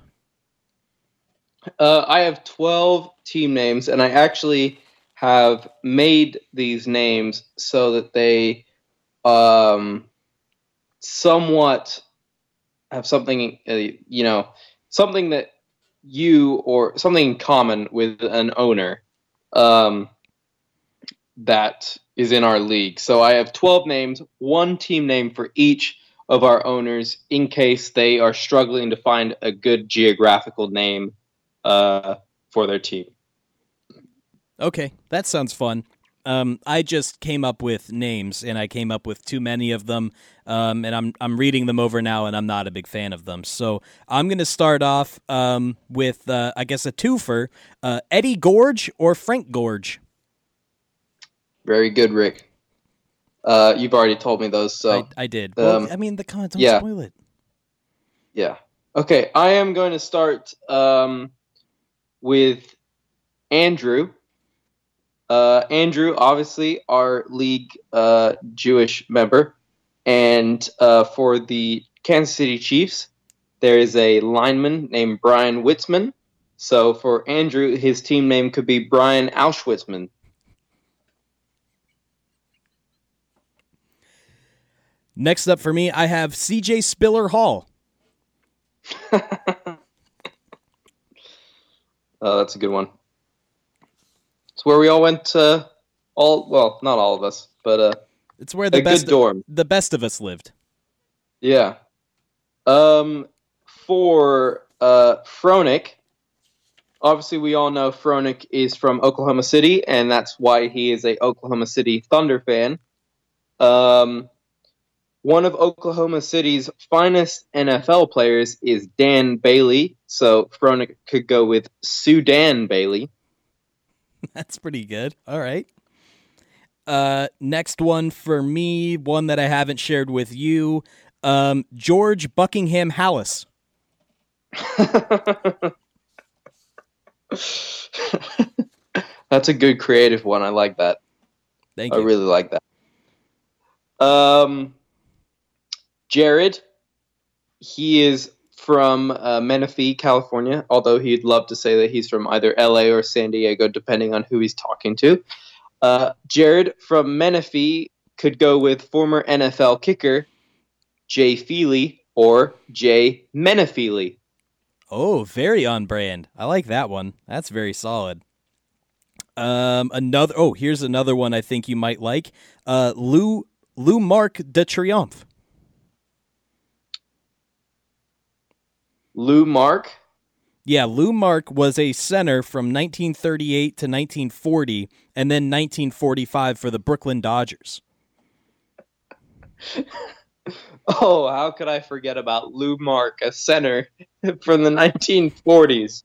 Uh, I have twelve team names, and I actually have made these names so that they um, somewhat have something, uh, you know, something that you or something in common with an owner um, that is in our league. So I have twelve names, one team name for each. of our owners in case they are struggling to find a good geographical name uh, for their team. Okay, that sounds fun. Um, I just came up with names, and I came up with too many of them, um, and I'm I'm reading them over now, and I'm not a big fan of them. So I'm going to start off um, with, uh, I guess, a twofer, uh, Eddie Gorge or Frank Gorge? Very good, Rick. Uh, you've already told me those, so I, I did. Um, well, I mean, the comment, don't yeah. spoil it. Yeah. Okay, I am going to start um, with Andrew. Uh, Andrew, obviously, our league uh, Jewish member. And uh, for the Kansas City Chiefs, there is a lineman named Brian Witzman. So for Andrew, his team name could be Brian Auschwitzman. Next up for me, I have C J Spiller Hall. Oh, that's a good one. It's where we all went. Uh, all well, not all of us, but uh, it's where the a best good dorm. the best of us lived. Yeah. Um, for uh, Fronik, obviously we all know Fronik is from Oklahoma City, and that's why he is a Oklahoma City Thunder fan. Um, one of Oklahoma City's finest N F L players is Dan Bailey, so Fronik could go with Sudan Bailey. That's pretty good. All right. Uh, next one for me, one that I haven't shared with you, um, George Buckingham Hallis. That's a good creative one. I like that. Thank I you. really like that. Um, Jared, he is from uh, Menifee, California, although he'd love to say that he's from either L A or San Diego, depending on who he's talking to. Uh, Jared from Menifee could go with former N F L kicker Jay Feely or Jay Menifeely. Oh, very on brand. I like that one. That's very solid. Um, another. Oh, here's another one I think you might like. Uh, Lou Lou Marc de Triomphe. Lou Marc? Yeah, Lou Marc was a center from nineteen thirty-eight to nineteen forty, and then nineteen forty-five for the Brooklyn Dodgers. Oh, how could I forget about Lou Marc, a center from the nineteen forties?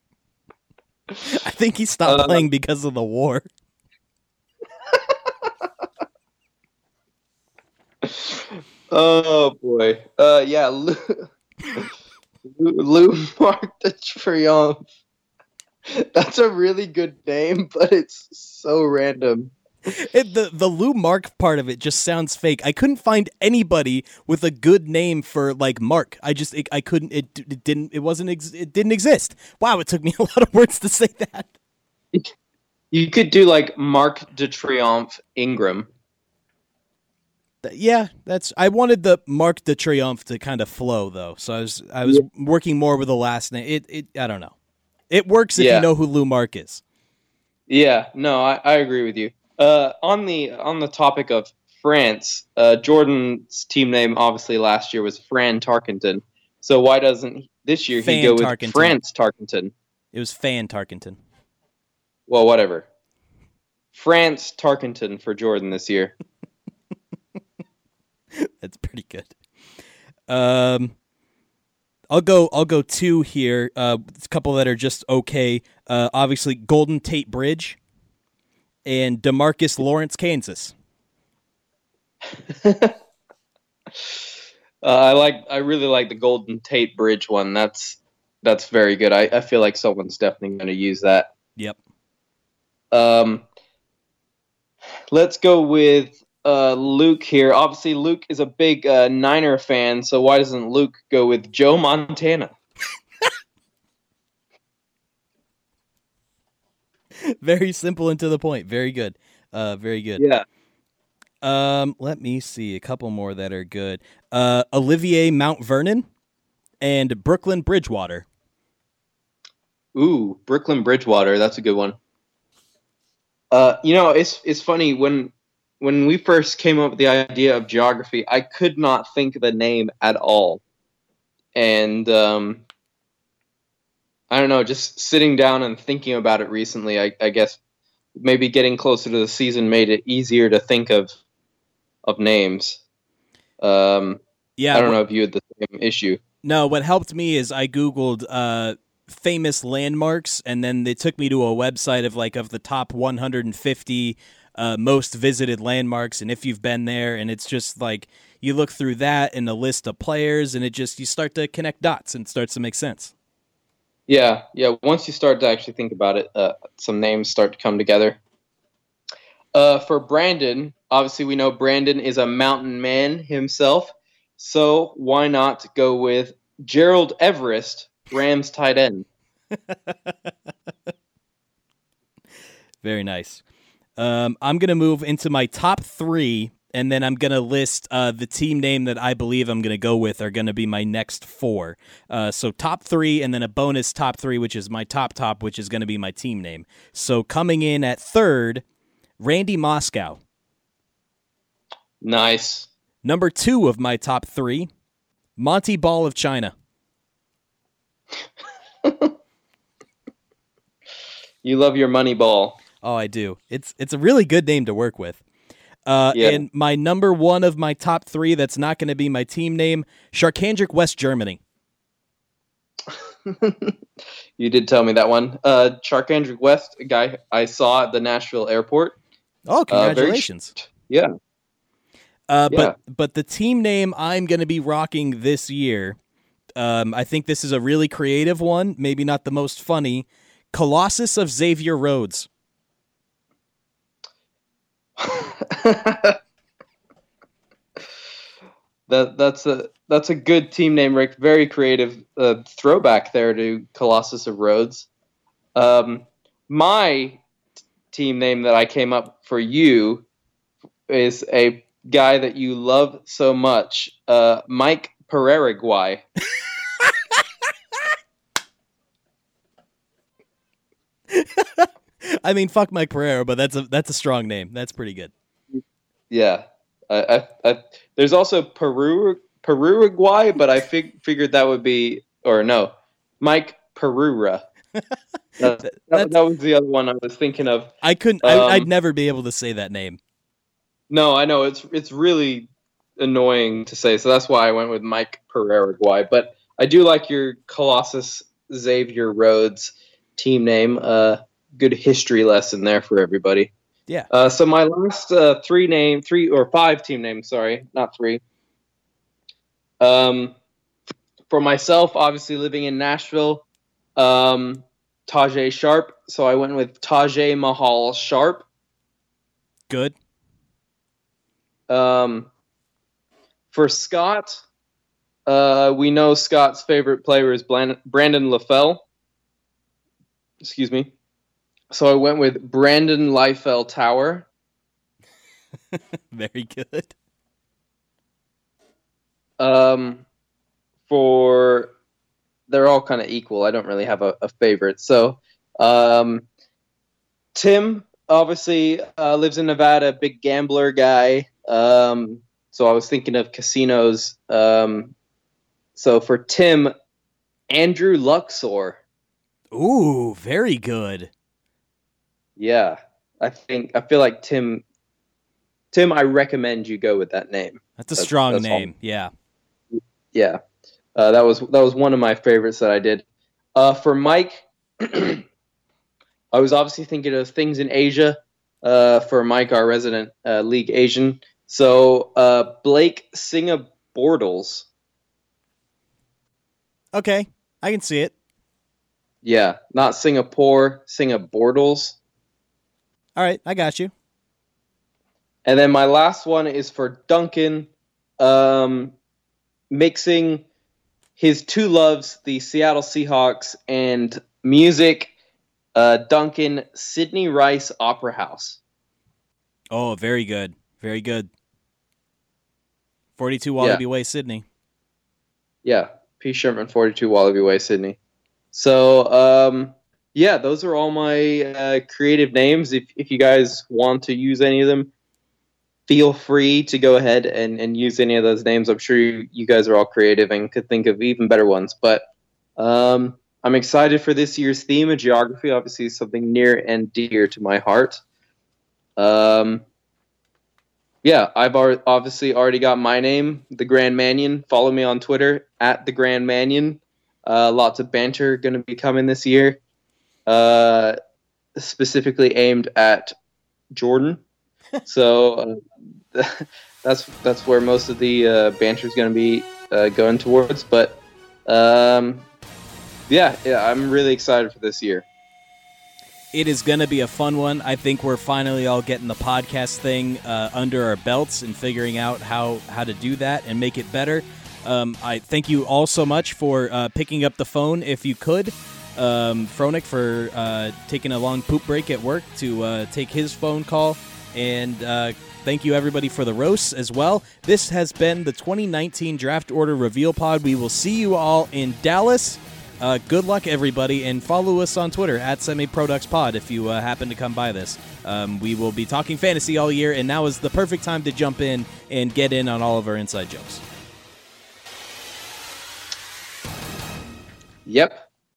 I think he stopped uh, playing because of the war. Oh, boy. Uh, yeah, Lou... Lou Marc de Triomphe. That's a really good name, but it's so random. It, the the Lou Marc part of it just sounds fake. I couldn't find anybody with a good name for like Mark. I just it, I couldn't. It, it didn't. It wasn't. Ex, it didn't exist. Wow! It took me a lot of words to say that. You could do like Marc de Triomphe Ingram. Yeah, that's. I wanted the Marc de Triomphe to kind of flow though, so I was I was yeah. working more with the last name. It it I don't know. It works if yeah. you know who Lou Marc is. Yeah, no, I, I agree with you. Uh, on the on the topic of France, uh, Jordan's team name obviously last year was Fran Tarkenton. So why doesn't this year Fan he go with Tarkenton. France Tarkenton? It was Fan Tarkenton. Well, whatever. France Tarkenton for Jordan this year. That's pretty good. Um, I'll go. I'll go two here. Uh, a couple that are just okay. Uh, obviously, Golden Tate Bridge and DeMarcus Lawrence, Kansas. uh, I like. I really like the Golden Tate Bridge one. That's that's very good. I, I feel like someone's definitely going to use that. Yep. Um, let's go with. Uh, Luke here. Obviously, Luke is a big uh, Niner fan, so why doesn't Luke go with Joe Montana? Very simple and to the point. Very good. Uh, very good. Yeah. Um, let me see a couple more that are good. Uh, Olivier Mount Vernon and Brooklyn Bridgewater. Ooh, Brooklyn Bridgewater. That's a good one. Uh, you know, it's it's funny when when we first came up with the idea of geography, I could not think of a name at all. And um, I don't know, just sitting down and thinking about it recently, I, I guess maybe getting closer to the season made it easier to think of of names. Um, Yeah, I don't what- know if you had the same issue. No, what helped me is I Googled uh, famous landmarks, and then they took me to a website of like of the top one hundred fifty uh, most visited landmarks, and if you've been there, and it's just like you look through that and a list of players, and it just you start to connect dots, and it starts to make sense. Yeah, yeah. Once you start to actually think about it, uh, some names start to come together. Uh, for Brandon, obviously we know Brandon is a mountain man himself, so why not go with Gerald Everest, Rams tight end? Very nice. Um, I'm going to move into my top three, and then I'm going to list uh, the team name that I believe I'm going to go with are going to be my next four. Uh, so top three, and then a bonus top three, which is my top top, which is going to be my team name. So coming in at third, Randy Moscow. Nice. Number two of my top three, Monty Ball of China. You love your money ball. Oh, I do. It's it's a really good name to work with. Uh, Yeah. And my number one of my top three, that's not going to be my team name, Sharkandrick, West Germany. You did tell me that one. Uh, Sharkandrick West, a guy I saw at the Nashville airport. Oh, Uh, very congratulations. sh- yeah. Uh, Yeah. But but the team name I'm going to be rocking this year, um, I think this is a really creative one, maybe not the most funny, Colossus of Xavier Rhodes. That that's a that's a good team name, Rick. Very creative uh, throwback there to Colossus of Rhodes. Um, my t- team name that I came up for you is a guy that you love so much, uh, Mike Paraguay. I mean, fuck Mike Pereira, but that's a that's a strong name. That's pretty good. Yeah, I, I, I, there's also Peru Paraguay, but I fig- figured that would be or no, Mike Perura. That, that, that was the other one I was thinking of. I couldn't. Um, I, I'd never be able to say that name. No, I know it's it's really annoying to say, so that's why I went with Mike Paraguay. But I do like your Colossus Xavier Rhodes team name. Uh, good history lesson there for everybody. Yeah. Uh, so my last uh, three name, three or five team names, sorry, not three. Um, for myself, obviously living in Nashville, um, Tajay Sharp. So I went with Tajay Mahal Sharp. Good. Um, for Scott, uh, we know Scott's favorite player is Blan- Brandon LaFell. Excuse me. So I went with Brandon Liefeld Tower. Very good. Um, for they're all kind of equal. I don't really have a, a favorite. So, um, Tim obviously uh, lives in Nevada, big gambler guy. Um, so I was thinking of casinos. Um, so for Tim, Andrew Luxor. Ooh, very good. Yeah, I think I feel like Tim. Tim, I recommend you go with that name. That's a strong that's all. name. Yeah. Yeah, uh, that was that was one of my favorites that I did. Uh, for Mike, I was obviously thinking of things in Asia. Uh, for Mike, our resident uh, League Asian, so uh, Blake Singa Bortles. Okay, I can see it. Yeah, not Singapore, Singa Bortles. All right, I got you. And then my last one is for Duncan, um, mixing his two loves, the Seattle Seahawks and music, uh, Duncan, Sidney Rice Opera House. Oh, very good. Very good. forty-two Wallaby Yeah. Way, Sydney. Yeah, P. Sherman, forty-two Wallaby Way, Sydney. So, um, yeah, those are all my uh, creative names. If if you guys want to use any of them, feel free to go ahead and, and use any of those names. I'm sure you, you guys are all creative and could think of even better ones. But um, I'm excited for this year's theme of geography. Obviously, something near and dear to my heart. Um, yeah, I've ar- obviously already got my name, The Grand Mannion. Follow me on Twitter, at The Grand Mannion. Uh, lots of banter going to be coming this year, uh, specifically aimed at Jordan. So uh, that's that's where most of the uh, banter is going to be uh, going towards. But um, yeah, yeah, I'm really excited for this year. It is going to be a fun one. I think we're finally all getting the podcast thing uh, under our belts and figuring out how, how to do that and make it better. Um, I thank you all so much for uh, picking up the phone if you could. Um, Fronek for uh, taking a long poop break at work to uh, take his phone call. And uh, thank you, everybody, for the roasts as well. This has been the twenty nineteen Draft Order Reveal Pod. We will see you all in Dallas. Uh, good luck, everybody, and follow us on Twitter, at SemiProductsPod, if you uh, happen to come by this. Um, we will be talking fantasy all year, and now is the perfect time to jump in and get in on all of our inside jokes. Yep.